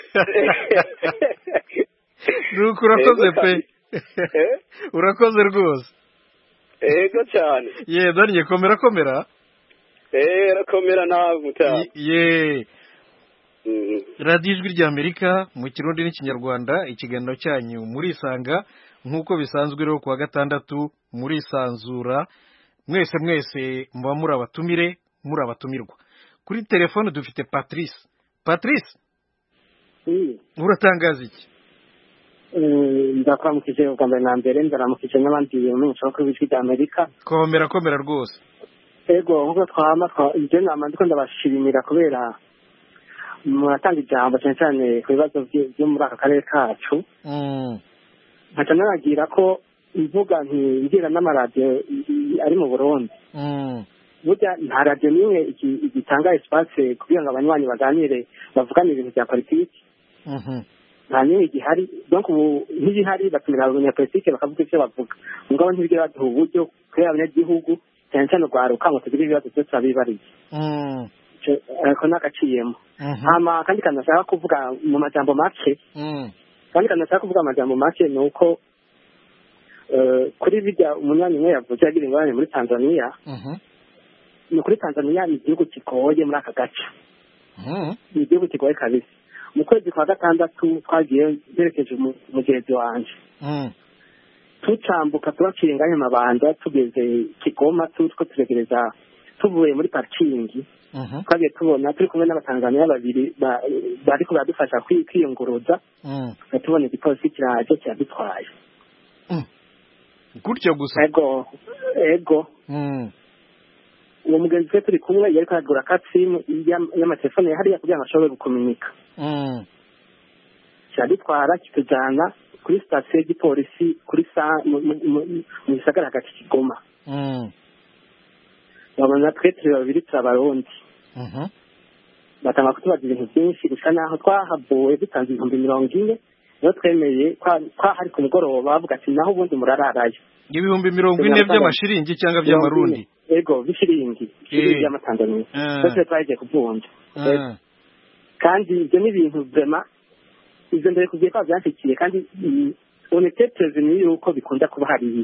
Speaker 1: nuko urakoze pe urakoze rwose
Speaker 9: ego cyane
Speaker 1: ye Daniel komera komera
Speaker 9: eh rakomera nawe mutaha
Speaker 1: ye radiyo ijwi ry'Amerika mu Kirundi n'Ikinyarwanda ikiganiro cyanyu muri Isanga nk'uko bisanzwe rero kuwa gatandatu muri Isanzura mwese mwese muba muri abatumire muri abatumirwa kuri telefone dufite Patrice Patrice uratangaza iki
Speaker 10: ndakwamukije ubwa mbere na mbere ndaramukije n'abandi bamenyesha ko ijwi ry'Amerika
Speaker 1: komera komera rwose
Speaker 10: ego nk'uko twama ibyo nama ndiko ndabashimira kubera muratanga ijambo cyane cyane ku bibazo byo muri aka karere kacu nkaca naragira ko imvuga ntingira n'amaradiyo ari mu Burundi burya nta radiyo n'imwe igitanga espace kugira ngo abanywanyi baganire bavugane ibintu bya politiki nta n'imwe igihari donc ubu nk'igihari batumira abanyapolitike bakavuga icyo bavuga mugabo ntibigera baduha uburyo kubera abanyagihugu cyane cyane urwaruka ngo tugire ibibazo byose babibariye ariko nagaciyemo hama kandi kandi nashaka kuvuga mu majambo make kandi kandi nashaka kuvuga amajambo make ni uko kuri bijya umunywanyi umwe yavuze yagira ingorane muri Tanzania ni kuri Tanzania ni igihugu kigoye muri aka gace ni igihugu kigoye kabisa mu kwezi kwa gatandatu twagiye berekeje umugenzi wanje tucambuka turaciye ngahe mabanda tugeze Kigoma turiko turegereza tuvuye muri parkingi twagiye tubona turi kumwe n'abatanzaniya babiri bariko baradufasha kwiyunguruza tubona igipolisi kiraje kiradutwaye
Speaker 1: gutyo gusa
Speaker 10: ego ego uwo mugenzi we turi kumwe yariko aragura katsimu y'amatelefone hariya kugira ngo ashobore gukominika kiradutwara kitujana kuri sitasiyo y'igipolisi kuri mu gisagara hagati Kigoma babona twe turi babiri turabarundi batanga kutubaza ibintu byinshi gusa naho twahavuye dutanze ibihumbi mirongo ine niyo twemeye kwa hari ku mugoroba bavuga ati naho ubundi murararayo
Speaker 1: ibihumbi mirongo ine by'amashiringi cyangwa by'amarundi
Speaker 10: ego bishiringi bishiringi y'amatanzania byose twagiye kuvunja kandi ibyo ni ibintu vrema izo ndere kugiye kwa byansikiye kandi uneteteze ni yuko bikunda kuba hariyo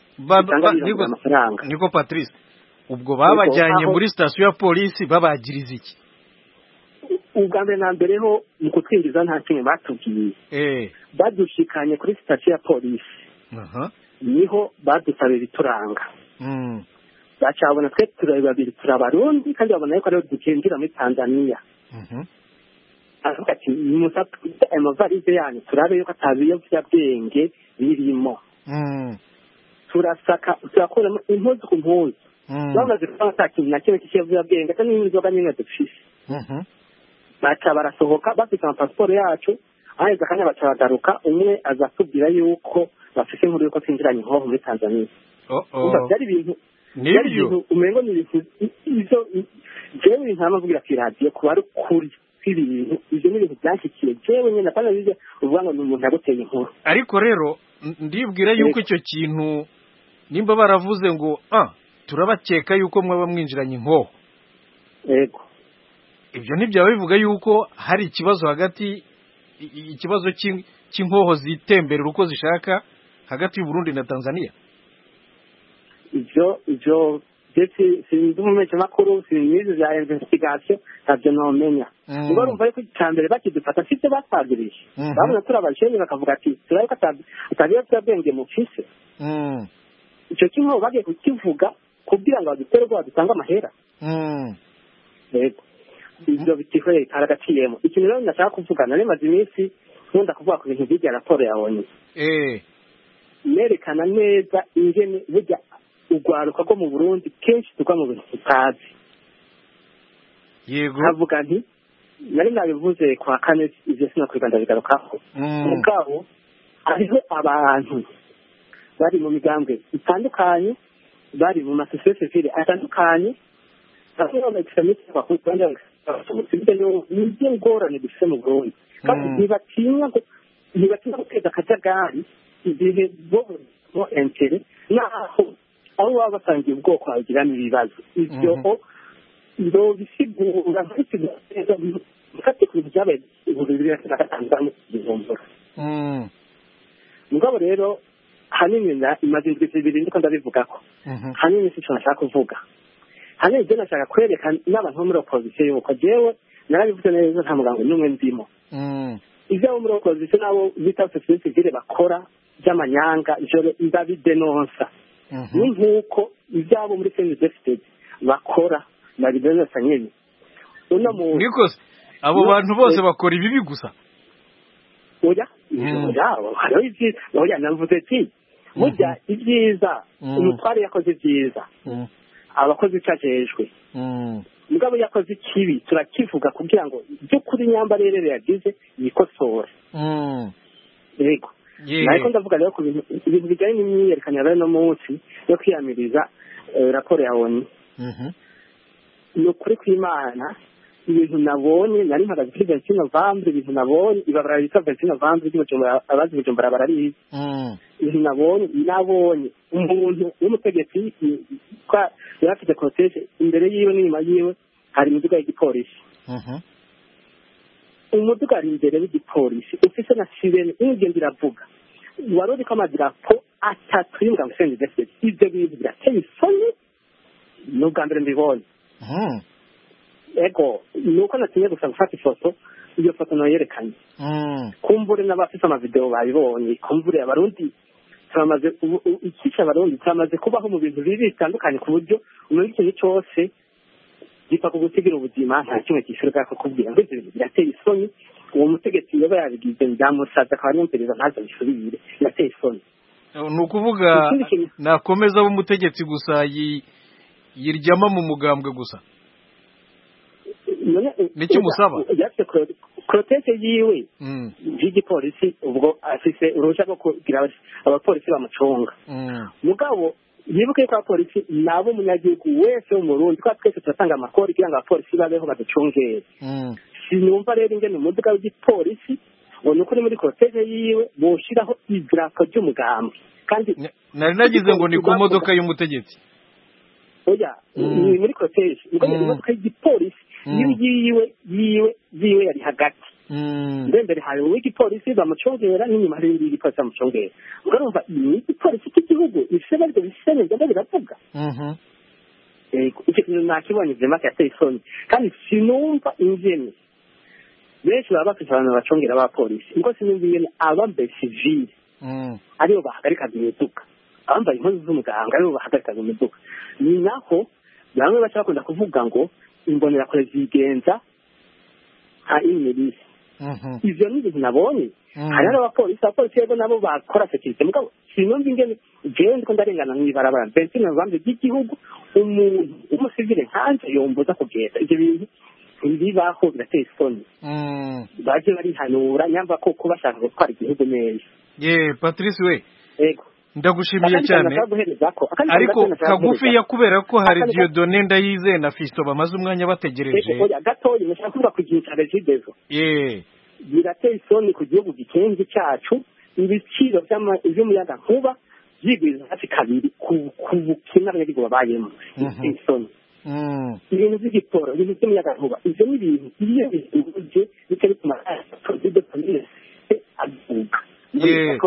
Speaker 1: niko Patrice ubwo babajyanye muri sitasiyo ya polisi babagiriza iki
Speaker 10: ubwa mbere na mbere ho mu kutwinjiza nta kimwe batubwiye badushikanye kuri sitasiyo ya polisi niho badusabira ituranga bacabona twe turi babiri turi abarundi kandi babona yuko ariho dukinjira muri tanzania avuga ati musafite amavarize yanyu turabe yuko atabiyobyabwenge birimo turasaka turakuramo impuzu ku mpuzu bamaze kuba ata kintu na kimwe cy'ikiyobyabwenge ata n'inzoga nyine dufise baca barasohoka bafite amapasiporo yacu aheza akanya baca bagaruka umwe aza atubwira yuko bafite inkuru yuko twinjiranye inkoho muri tanzania byari ibintu byari ibintu umengo ni ibintu ivyo jewe ibintu ntamubwira ku iradiyo kuba ari ukuri kw'ibintu ivyo ni ibintu byanshyikiye jewe nyine apana bije uvuga ngo ni umuntu yaguteye inkuru
Speaker 1: ariko rero ndibwira yuko icyo kintu nimba baravuze ngo ah turabakeka yuko mwaba mwinjiranye inkoho
Speaker 10: yego
Speaker 1: ibyo ntibyaba bivuga yuko hari ikibazo hagati ikibazo cy'inkoho zitemberera uko zishaka hagati y'u Burundi na Tanzania
Speaker 10: ivyo ivyo ndetse sinzi umumenyesha makuru sinzi za investigation ntabyo nomenya ngo urumva yuko icyambere bakidufata sibyo batwagirije babona turabasheni bakavuga ati turaye ko atabiyo twabwenge mu fise icyo kintu bagiye kukivuga kugira ngo badutere ko badutanga amahera yego ibyo bitihwe karagaciyemo ikintu rero ndashaka kuvuga nari maze iminsi nkunda kuvuga ku bintu bijya raporo yabonye
Speaker 1: eh
Speaker 10: nerekana neza ingene burya urwaruka rwo mu Burundi kenshi tukwa mu bintu tutazi
Speaker 1: yego
Speaker 10: havuga nti nari nabivuze kwa kane ivyo sinakwiganda bigarukaho mugabo hariho abantu bari mu migambwe itandukanye bari mu masosiyete civile atandukanye bafite extremiste bakunda nibyo ngorane dufite mu Burundi kandi ntibatinya ntibatinya guteza akajagari igihe bo bo entere naho aho baba basangiye ubwoko bagirana ibibazo ibyo ndo bisigura neza mfate ku bintu byabaye ibihumbi bibiri na gatanu bizombora mugabo rero hanini na imaze indwi zibiri ndiko ndabivugako hanini sico nashaka kuvuga hanini ibyo nashaka kwereka n'abantu bo muri opposition yuko jewe narabivuze neza nta mugambo n'umwe ndimo ivyo abo muri opposition nabo bita societe civile bakora by'amanyanga ijoro ndabidenonsa ni nk'uko ibyabo muri sendefitedi bakora nabidenonsa nyine uno muntu
Speaker 1: nikose abo bantu bose bakora ibibi gusa
Speaker 10: oya yabo hariho ibyiza oya navuze ati burya ibyiza umutware yakoze ibyiza abakozi icajejwe mugabo yakoze ikibi turakivuga kugira ngo by'ukuri nyambarere yagize yikosore yego ariko ndavuga rero ku bintu bijyanye n'imyiyerekano yabaye no munsi yo kwiyamiriza raporo ya ONU ni ukuri kw'Imana ibintu nabonye nari mpagaze kuri vingt novembre ibintu nabonye ibabara yitwa vingt novembre ry'Ubujumbura abazi Bujumbura bararizi ibintu nabonye nabonye umuntu w'umutegetsi kwa yarafite protege imbere yiwe n'inyuma yiwe hari imiduga y'igipolisi umuduga ari imbere w'igipolisi ufise na sirene ingendo iravuga waruri ko amadirapo atatu y'ingabo sendefitedi ibyo bintu birateye isoni ni ubwa mbere mbibonye ego nuko natinye gusa gufata ifoto iyo foto nayerekanye kumbure n'abafite amavideo babibonye kumbure abarundi turamaze ikica abarundi turamaze kubaho mu bintu bibi bitandukanye ku buryo umuntu ikintu cyose gipfa kugusigira ubuzima nta kimwe gishoboka kukubwira ngo ibyo bintu birateye isoni uwo mutegetsi yaba yabigize ndamusaza akaba anyumviriza ntazo bisubire birateye isoni
Speaker 1: ni ukuvuga nakomeza b'umutegetsi gusa yiryama mu mugambwe gusa nicyo musaba
Speaker 10: protege yiwe y'igipolisi ubwo afise uruhushya rwo kugira abapolisi bamucunga mugabo yibuke ko abapolisi nabo umunyagihugu wese wo mu Burundi ko twese turatanga amakori kugira ngo abapolisi babeho baducungere sinumva rero ingene umuduga w'igipolisi ngo ni ukuri muri korotege yiwe boshiraho idarapo ry'umugambi kandi
Speaker 1: nari nagize ngo ni ku modoka y'umutegetsi
Speaker 10: oya ni muri korotege imodoka y'igipolisi yiwe yiwe yiwe yari hagati mbere hari uw'igipolisi bamucongera n'inyuma hari indi gipolisi bamucongera urumva ni igipolisi cy'igihugu ifite nabyo bisene ngenda biravuga icyo kintu nakibonye vyema cyateye isoni kandi sinumva ingene benshi baba bafite abantu bacongera abapolisi ngo sinumva ingene abambaye civile aribo bahagarika imiduga abambaye impuzu z'umuganga aribo bahagarika imiduga ni naho bamwe baca bakunda kuvuga ngo imbonerakure zigenza nka imirisi ivyo ni ibintu nabonye hari n'abapolisi abapolisi rero nabo bakora sekirite mugabo sinumva ingene jewe ndiko ndarengana mw'ibarabara benshi n'abambe by'igihugu umuntu umusivile nkanje yomboza kugenda ivyo bintu ntibibaho birateye isoni baje barihanura nyamba ko kuba bashaka gutwara igihugu neza
Speaker 1: ye Patrice we
Speaker 10: yego
Speaker 1: ndagushimiye cyane ariko kagufi yakubera ko hari Dieudonné Ndayizeye na Fisto bamaze umwanya bategereje
Speaker 10: oya gatoyi nashaka kuvuga ku gihe cya Regideso
Speaker 1: ye
Speaker 10: birateye isoni ku gihugu gikenze cyacu ibiciro by'umuyaga nkuba byigwiza hafi kabiri ku bukina abanyagihugu babayemo isoni ibintu by'igitoro ibintu by'umuyaga nkuba ivyo ni ibintu iyo bihuje bitari ku mazi de famille avuga
Speaker 1: ye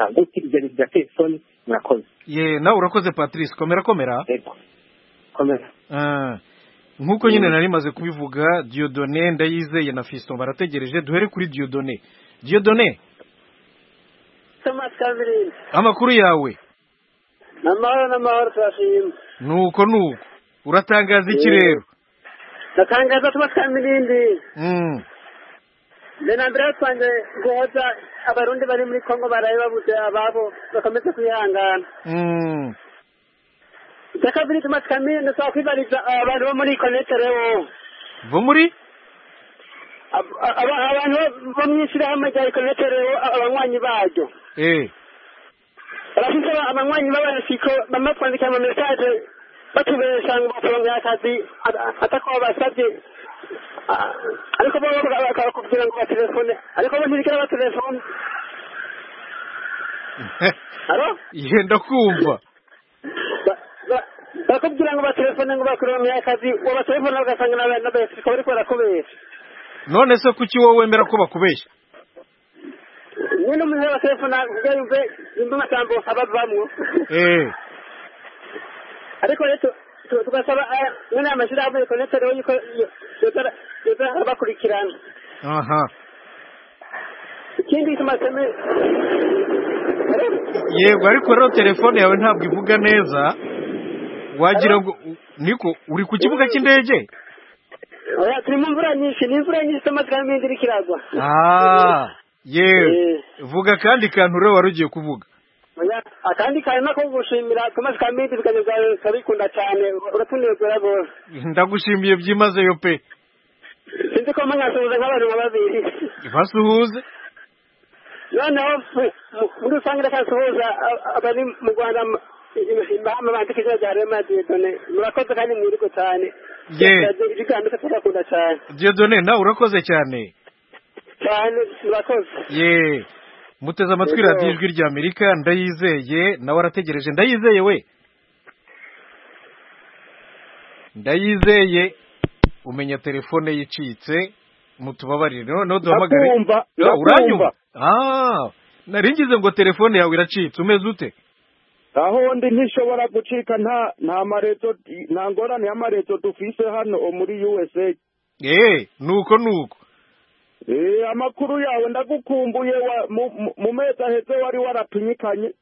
Speaker 1: ye nawe urakoze Patrice komera komera
Speaker 10: komera
Speaker 1: ah nkuko nyine nari maze kubivuga Dieudonné Ndayizeye na Fiston barategereje duhere kuri Dieudonné Dieudonné
Speaker 11: Thomas Kamilindi
Speaker 1: amakuru yawe
Speaker 11: namahoro namahoro twashimye
Speaker 1: nuko nuko uratangaza iki rero
Speaker 11: natangaza Thomas Kamilindi
Speaker 1: mm
Speaker 11: Lena Andrea twanje guhoza abarundi bari muri Kongo baraye babuze ababo bakomeze kwihangana
Speaker 1: mm
Speaker 11: Takabiri Thomas Kamilindi twakwibariza abantu bo muri Koneterewo
Speaker 1: bo muri
Speaker 11: abantu bo mwishira hamwe rya Koneterewo abanywanyi baryo
Speaker 1: eh
Speaker 11: barafite abanywanyi b'abasiko bamatwandika ama message batubesha ngo batonga akazi atako basabye ariko bo bakakubwira ngo telefone ariko bo ntibikira telefone alo
Speaker 1: yenda kumva
Speaker 11: bakubwira ngo telefone ngo bakuromye akazi uba telefone ugasanga na bese ko bari barakubesha
Speaker 1: none se kuki wowe wemera ko bakubesha
Speaker 11: nino mu wa telefone yumve yumve masambo abavamwo
Speaker 1: eh
Speaker 11: ariko rero tugasaba none amashira avuye Koneterewo yuko yotara yotara bakurikirana
Speaker 1: aha
Speaker 11: ikindi tumaseme
Speaker 1: yego ariko rero telefone yawe ntabwo ivuga neza wagira ngo niko uri ku kibuga cy'indege
Speaker 11: oya turi mu mvura nyinshi ni imvura nyinshi Thomas Kamilindi iri kiragwa
Speaker 1: ah yewe vuga kandi kantu rero warugiye kuvuga
Speaker 11: oya akandi kantu nako gushimira Thomas Kamilindi bikanyuza kabikunda cyane uratunezera gose
Speaker 1: ndagushimiye byimazeyo pe
Speaker 11: sinzi ko mwasuhuza nk'abantu babiri
Speaker 1: basuhuze
Speaker 11: noneho muri rusange ndakasuhuza abari mu Rwanda impamvu bandika ijana rya Rema Dieudonné murakoze kandi mwiriko cyane
Speaker 1: ye
Speaker 11: ibigandika turakunda cyane
Speaker 1: Dieudonné nawe urakoze cyane
Speaker 11: cyane murakoze
Speaker 1: ye muteze amatwi radiyo ijwi rya Amerika Ndayizeye nawe arategereje Ndayizeye we Ndayizeye umenya telefone yicitse mutubabarire no duhamagare uranyumva ah naringize ngo telefone yawe iracitse umeze ute
Speaker 12: aho ndi ntishobora gucika nta nta marezo nta ngorane y'amarezo dufise hano muri U S A
Speaker 1: eh nuko nuko
Speaker 12: eh amakuru yawe ndagukumbuye mu meza heze wari waratunyikanye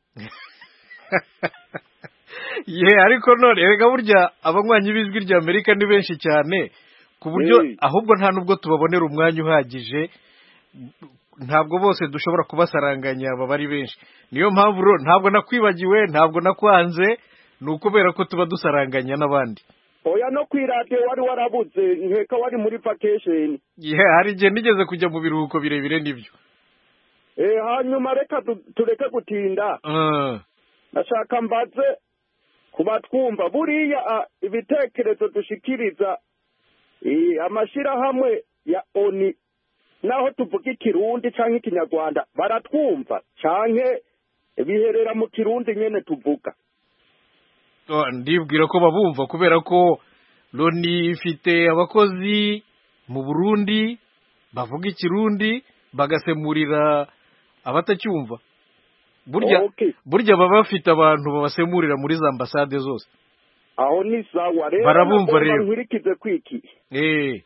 Speaker 1: ye ariko none rega burya abanywanyi b'ijwi rya Amerika ni benshi cyane ku buryo ahubwo nta nubwo tubabonera umwanya uhagije ntabwo bose dushobora kubasaranganya aba bari benshi niyo mpamvu rero ntabwo nakwibagiwe ntabwo nakwanze ni ukubera ko tuba dusaranganya n'abandi
Speaker 12: oya no kwiradiyo wari warabuze nkeka wari muri vacation
Speaker 1: ye hari igihe nigeze kujya mu biruhuko birebire nibyo
Speaker 12: eh hanyuma reka tureke gutinda nashaka mbaze kuba twumva buriya ibitekerezo dushikiriza amashirahamwe ya oni naho tuvuga ikirundi canke ikinyarwanda baratwumva canke biherera mu kirundi nyene tuvuga.
Speaker 1: Ndibwira ko babumva kubera ko Loni ifite abakozi mu Burundi bavuga ikirundi bagasemurira abatacyumva. Burya okay. Burya baba bafite abantu babasemurira muri za ambasade zose.
Speaker 12: Aho ni sawa rero
Speaker 1: barabumva rero
Speaker 12: nkurikize kwiki.
Speaker 1: Eh.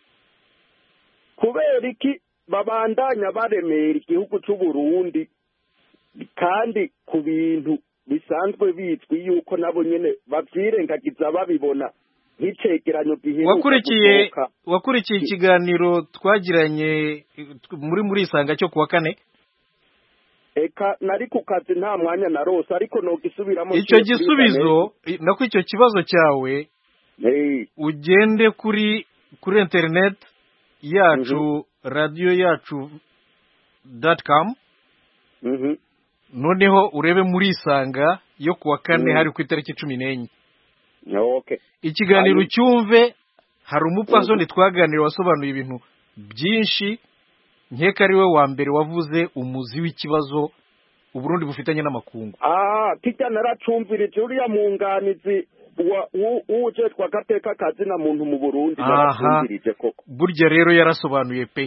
Speaker 12: Kubera iki babandanya baremera igihugu cy'u Burundi kandi ku bintu bisanzwe bizwi yuko nabo nyene bavyirengagiza babibona nk'icegeranyo giheruka.
Speaker 1: Wakurikiye wakurikiye ikiganiro twagiranye muri muri isanga cyo kuwa kane?
Speaker 12: Eka nari ku kazi nta mwanya narose ariko no gisubiramo.
Speaker 1: Icyo gisubizo nako icyo kibazo cyawe
Speaker 12: hey.
Speaker 1: Ugende kuri kuri internet yacu mm -hmm. radio yacu dot com
Speaker 12: mhm mm
Speaker 1: noneho urebe muri isanga yo kuwa kane mm. hari ku itariki cumi n'enye.
Speaker 12: Okay.
Speaker 1: Ikiganiro Ayu. Cyumve hari umupfasoni mm -hmm. twaganira wasobanuye ibintu byinshi nkeka ari we wa mbere wavuze umuzi w'ikibazo Uburundi bufitanye n'amakungu.
Speaker 12: Ah, kijya naracumvirije uriya munganizi wa uje twagateka kazi na muntu mu Burundi naracumvirije koko.
Speaker 1: Burya rero yarasobanuye pe.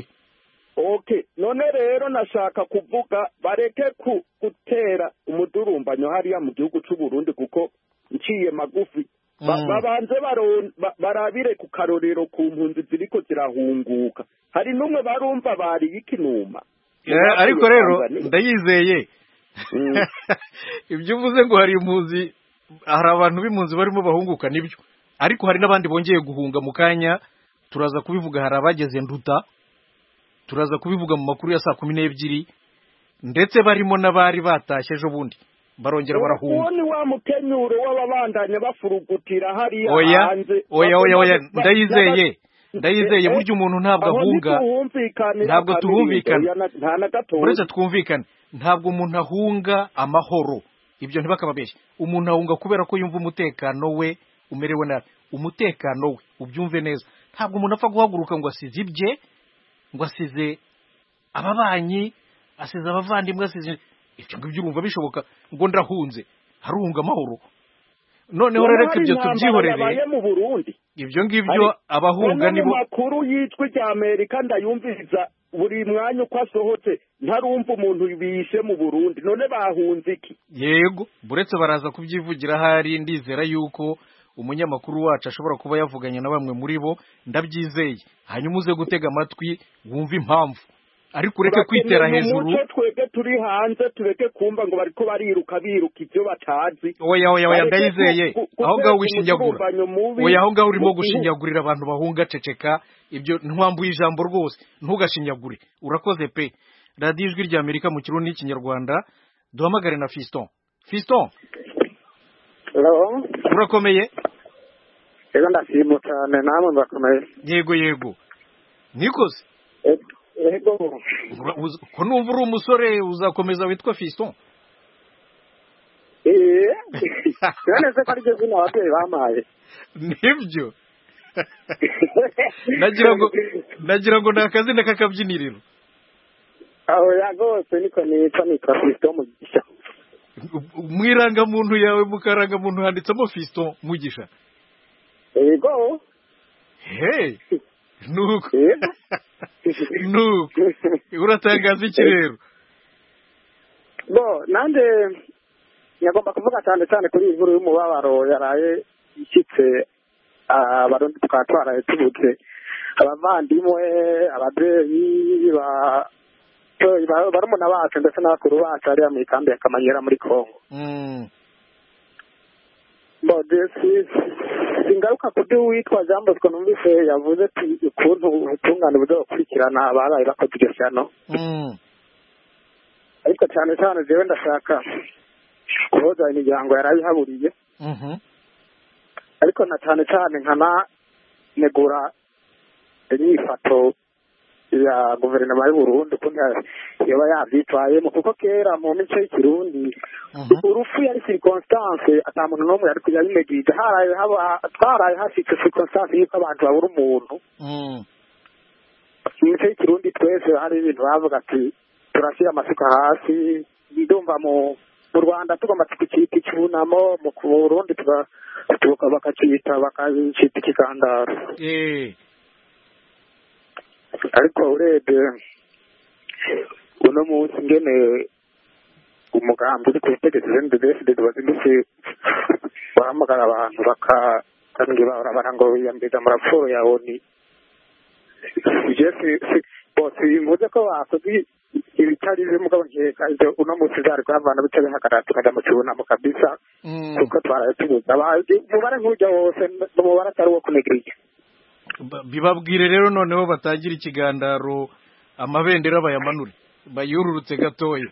Speaker 12: Okay, none rero nashaka kuvuga bareke ku gutera umudurumbanyo hariya mu gihugu cy'u Burundi kuko nciye magufi. Mm. Babanze ba, barabire ku karorero ku mpunzi ziriko zirahunguka. Hari numwe barumva bari ikinuma.
Speaker 1: Yeah, ariko rero ndayizeye. Mm. Ibyo uvuze ngo hari impunzi hari abantu b'impunzi barimo bahunguka nibyo. Ariko hari n'abandi bongeye guhunga mu kanya turaza kubivuga hari abageze Nduta. Turaza kubivuga mu makuru ya saa kumi n'ebyiri ndetse barimo n'abari batashye ejo bundi barongera barahunga.
Speaker 12: Uwo ni wa mukenyuro w'ababandanya bafurugutira hariya hanze.
Speaker 1: Oya oya oya ndayizeye ndayizeye burya umuntu ntabwo ahunga ntabwo tuhumvikana buretse twumvikane ntabwo umuntu ahunga amahoro ibyo ntibakababeshye umuntu ahunga kubera ko yumva umutekano we umerewe nabi umutekano we ubyumve neza ntabwo umuntu apfa guhaguruka ngo asize ibye ngo asize ababanyi asize abavandimwe asize ibyo ngibyo urumva bishoboka ngo ndahunze harunga amahoro noneho rero ibyo tubyihorere ibyo ngibyo abahunga nibo
Speaker 12: makuru yitwa cya Amerika ndayumviriza buri mwanya uko asohotse ntarumva umuntu bishe mu Burundi none bahunze iki
Speaker 1: yego buretse baraza kubyivugira hari ndizera yuko umunyamakuru wacu ashobora kuba yavuganye na bamwe muri bo ndabyizeye hanyuma uze gutega amatwi wumva impamvu ariko ureke kwitera hejuru
Speaker 12: muco twebwe turi hanze tureke kumva ngo bariko bariruka biruka ibyo batazi
Speaker 1: oya oya oya ndayizeye aho ngaho wishinyagura oya aho ngaho urimo gushinyagurira abantu bahunga ceceka ibyo ntwambuye ijambo rwose ntugashinyagure urakoze pe radio ijwi rya Amerika mu kirundi n'ikinyarwanda duhamagare na Fiston Fiston
Speaker 13: Hello
Speaker 1: urakomeye
Speaker 13: Ego ndashimye cyane namwe mbakomeye
Speaker 1: yego yego nikoze
Speaker 13: Ego
Speaker 1: ko numva uri umusore uzakomeza witwa Fiston
Speaker 13: Eh None se kari geze na wabyeyi bamaye
Speaker 1: Nibyo Nagira ngo nagira ngo nakazina kakabyiniriro
Speaker 13: Aho yagose niko nitwa nitwa Fiston Mugisha
Speaker 1: Mwiranga muntu yawe mukaranga muntu handitsemo Fiston Mugisha
Speaker 13: Ego
Speaker 1: Hey Nuko Nuko Uratangaza iki rero
Speaker 13: Bo nande yagomba kuvuga cyane cyane kuri inkuru y'umubabaro yaraye ikitse abarundi twatwaraye tubutse abavandimwe ababyeyi ba barumuna bacu ndetse n'abakuru bacu ariya mu ikambi ya Kamanyera muri Kongo bo desi ingaruka kuri witwa Jean Bosco numvise yavuze ukuntu ubutungane buzokurikirana abaraye bakoze iryo shyano ariko cyane cyane jewe ndashaka kuhoza imiryango yarabihaburiye ariko na cyane cyane nkana negura inyifato ya guverinoma y'u Burundi ukuntu yoba yavyitwayemo kuko kera mu mico y'ikirundi urupfu yari circonstance ata muntu n'umwe yari kuyabimegije haraye haba twaraye hashitse circonstance y'uko abantu babura umuntu mu mico y'ikirundi twese hari ibintu bavuga ati turashyira amasuka hasi ndumva mu mu rwanda tugomba tukicita icyunamo mu burundi bakacita bakacita ikigandaro ariko urebye uno munsi ngene umugambi uri ku butegetsi z'ndbsd bazindutse bahamagara abantu bakabara ngo biyambiza mu raporo ya oni bose bivuze ko bakoze ibitari bimwe mugabo nkeka ibyo uno munsi zari kwavana bice bihagarara tukajya mu cyunamo kabisa kuko twaraye tubuze umubare nk'ujya wose n'umubare atari uwo kunegirira
Speaker 1: bibabwire rero noneho batagira ikigandaro amabendera bayamanure bayururutse gatoya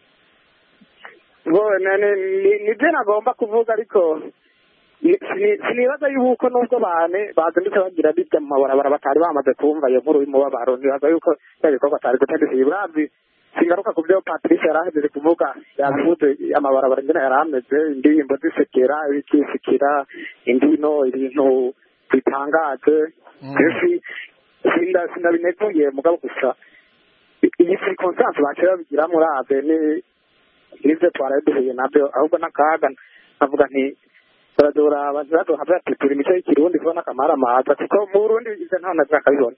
Speaker 13: nibyo nagomba kuvuga ariko sinibaza yuko nubwo bane bazindutse bagira bijya mu mabarabara batari bamaze kumva iyo nkuru y'umubabaro nibaza yuko cya gikorwa atari gutegeka iburazi singaruka ku byo Patrice yari ahejeje kuvuga yavuze amabarabara ingene yari ameze indirimbo zisekera ibikisekera indino ibintu bitangaje sinabineguye mugabo gusa iyi circonstance baciye babigira murabe n'ivyo twaraye duhuye navyo ahubwo n'akaga navuga nti baradora bazaduha bati turi imico y'ikirundi kubona akamara amaza kuko mu Burundi ivyo nta na kabibona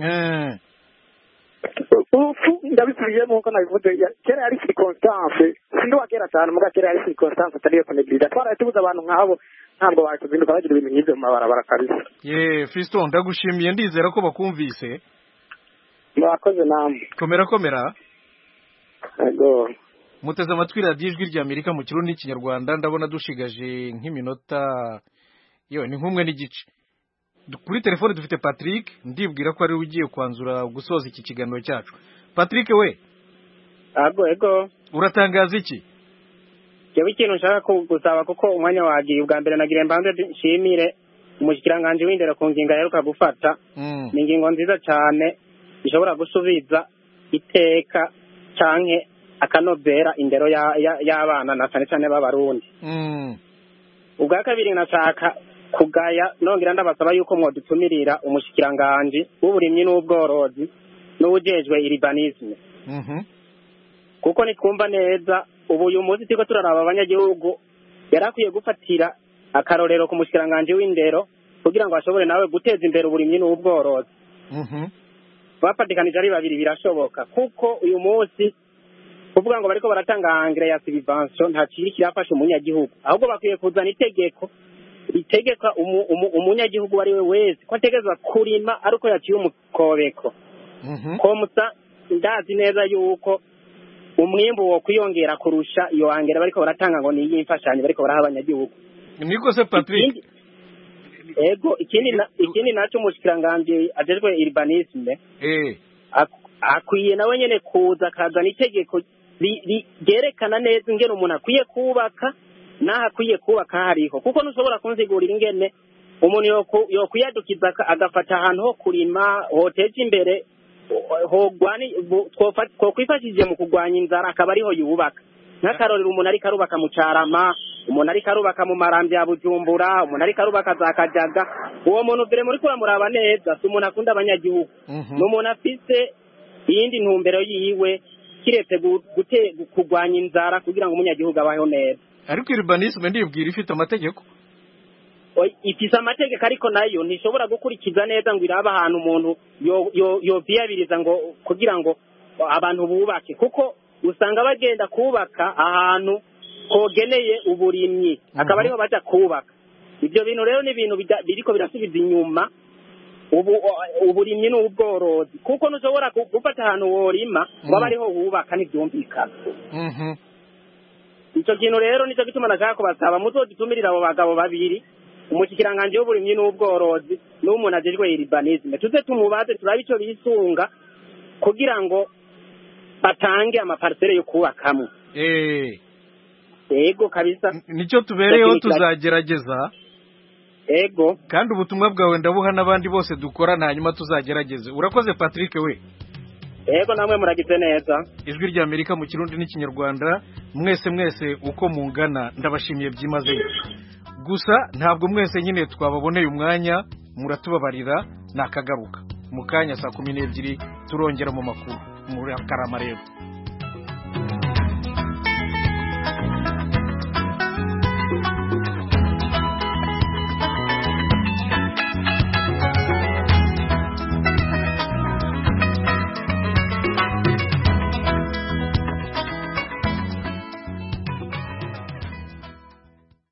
Speaker 13: ufu ndabisubiyemo uko nabivuze kera yari circonstance sindi wagera cyane muga kera yari circonstance atariyo kunegirira twaraye tubuze abantu nk'abo ntabwo bakizinduka bagira ibintu nk'ivyo mu mabarabara kabisa
Speaker 1: ye Fiston ndagushimiye ndizera ko bakumvise
Speaker 13: mwakoze namwe
Speaker 1: komera komera
Speaker 13: ego
Speaker 1: muteze amatwi radiyo ijwi ry'Amerika mu kirundi n'ikinyarwanda ndabona dushigaje nk'iminota yewe ni nk'umwe n'igice kuri telefone dufite Patrick ndibwira ko ari ugiye kwanzura gusoza iki kiganiro cyacu Patrick we
Speaker 14: ego ego
Speaker 1: uratangaza iki
Speaker 14: yewe ikintu nshaka kugusaba kuko umwanya wagiye ubwa mbere nagire mbanze nshimire umushikiranganje w'indero ku ngingo yaruka gufata ni ingingo nziza cyane ishobora gusubiza iteka canke akanovera indero y'abana na cyane cyane b'abarundi ubwa kabiri nashaka kugaya nongera ndabasaba yuko mwodutumirira umushikiranganje w'uburimyi n'ubworozi n'ubujejwe urbanisme kuko nitwumva neza ubu uyu munsi tiko turaraba abanyagihugu yarakwiye gufatira akarorero ku mushikiranganje w'indero kugira ngo ashobore nawe guteza imbere uburimyi n'ubworozi bapatikanije ari babiri birashoboka kuko uyu munsi kuvuga ngo bariko baratanga engrais ya subvention nta kiri kirafasha umunyagihugu ahubwo bakwiye kuzana itegeko itegeka umunyagihugu wari we wese ko ategezwa kurima ariko yaciye umukobeko ko musa ndazi neza yuko umwimbu wo kwiyongera kurusha iyo angera bariko baratanga ngo ni yimfashanyo bariko baraha abanyagihugu
Speaker 1: niko se Patrick
Speaker 14: ego ikindi na, ikindi naco umushikiranganje ajejwe urbanisme
Speaker 1: eh
Speaker 14: akwiye nawe nyene kuza kazana itegeko ryerekana neza ingene umuntu akwiye kubaka naho akwiye kubaka hariho kuko ntushobora kunzigurira ingene umuntu yokwiyadukiza agafata ahantu ho kurima hoteje imbere hogwani twokwifashije mu kugwanya inzara akaba ariho yubaka nk'akarorero umuntu ariko arubaka mu Carama umuntu ariko arubaka mu Maramvya ya Bujumbura umuntu ariko arubaka za Kajaga uwo muntu mbere muri kuramuraba neza si umuntu akunda abanyagihugu n'umuntu afise iyindi ntumbero yiwe kiretse kugwanya inzara kugira ngo umunyagihugu abaho neza
Speaker 1: ariko urbanisme ndibwira ifite amategeko
Speaker 14: ifise amategeko ariko nayo ntishobora gukurikiza neza ngo iraba ahantu umuntu yo vyiyabiriza ngo kugira ngo abantu bubake kuko usanga bagenda kubaka ahantu kogeneye uburimyi akaba ariho baja kubaka ibyo bintu rero ni ibintu biriko birasubiza inyuma ubu uburimyi n'ubworozi kuko ntushobora gufata ahantu worima ngo abe ariho wubaka ntibyumvikana icyo kintu rero nicyo gituma nashaka kubasaba muzodutumirira abo bagabo babiri umushikiranganje w'uburimyi n'ubworozi n'umuntu ajejwe urbanisme tuze tumubaze turabe ico bisunga kugira ngo batange amaparcelle yo kubakamwe
Speaker 1: eh
Speaker 14: ego kabisa
Speaker 1: nicyo tubereyeho tuzagerageza
Speaker 14: ego
Speaker 1: kandi ubutumwa bwawe ndabuha n'abandi bose dukorana hanyuma tuzagerageze urakoze Patrick we
Speaker 14: ego namwe muragize neza
Speaker 1: ijwi ry'Amerika mu kirundi n'ikinyarwanda mwese mwese uko mungana ndabashimiye byimazeyo gusa ntabwo mwese nyine twababoneye umwanya muratubabarira nakagaruka mu kanya saa kumi n'ebyiri turongera mu makuru muri Karama rero.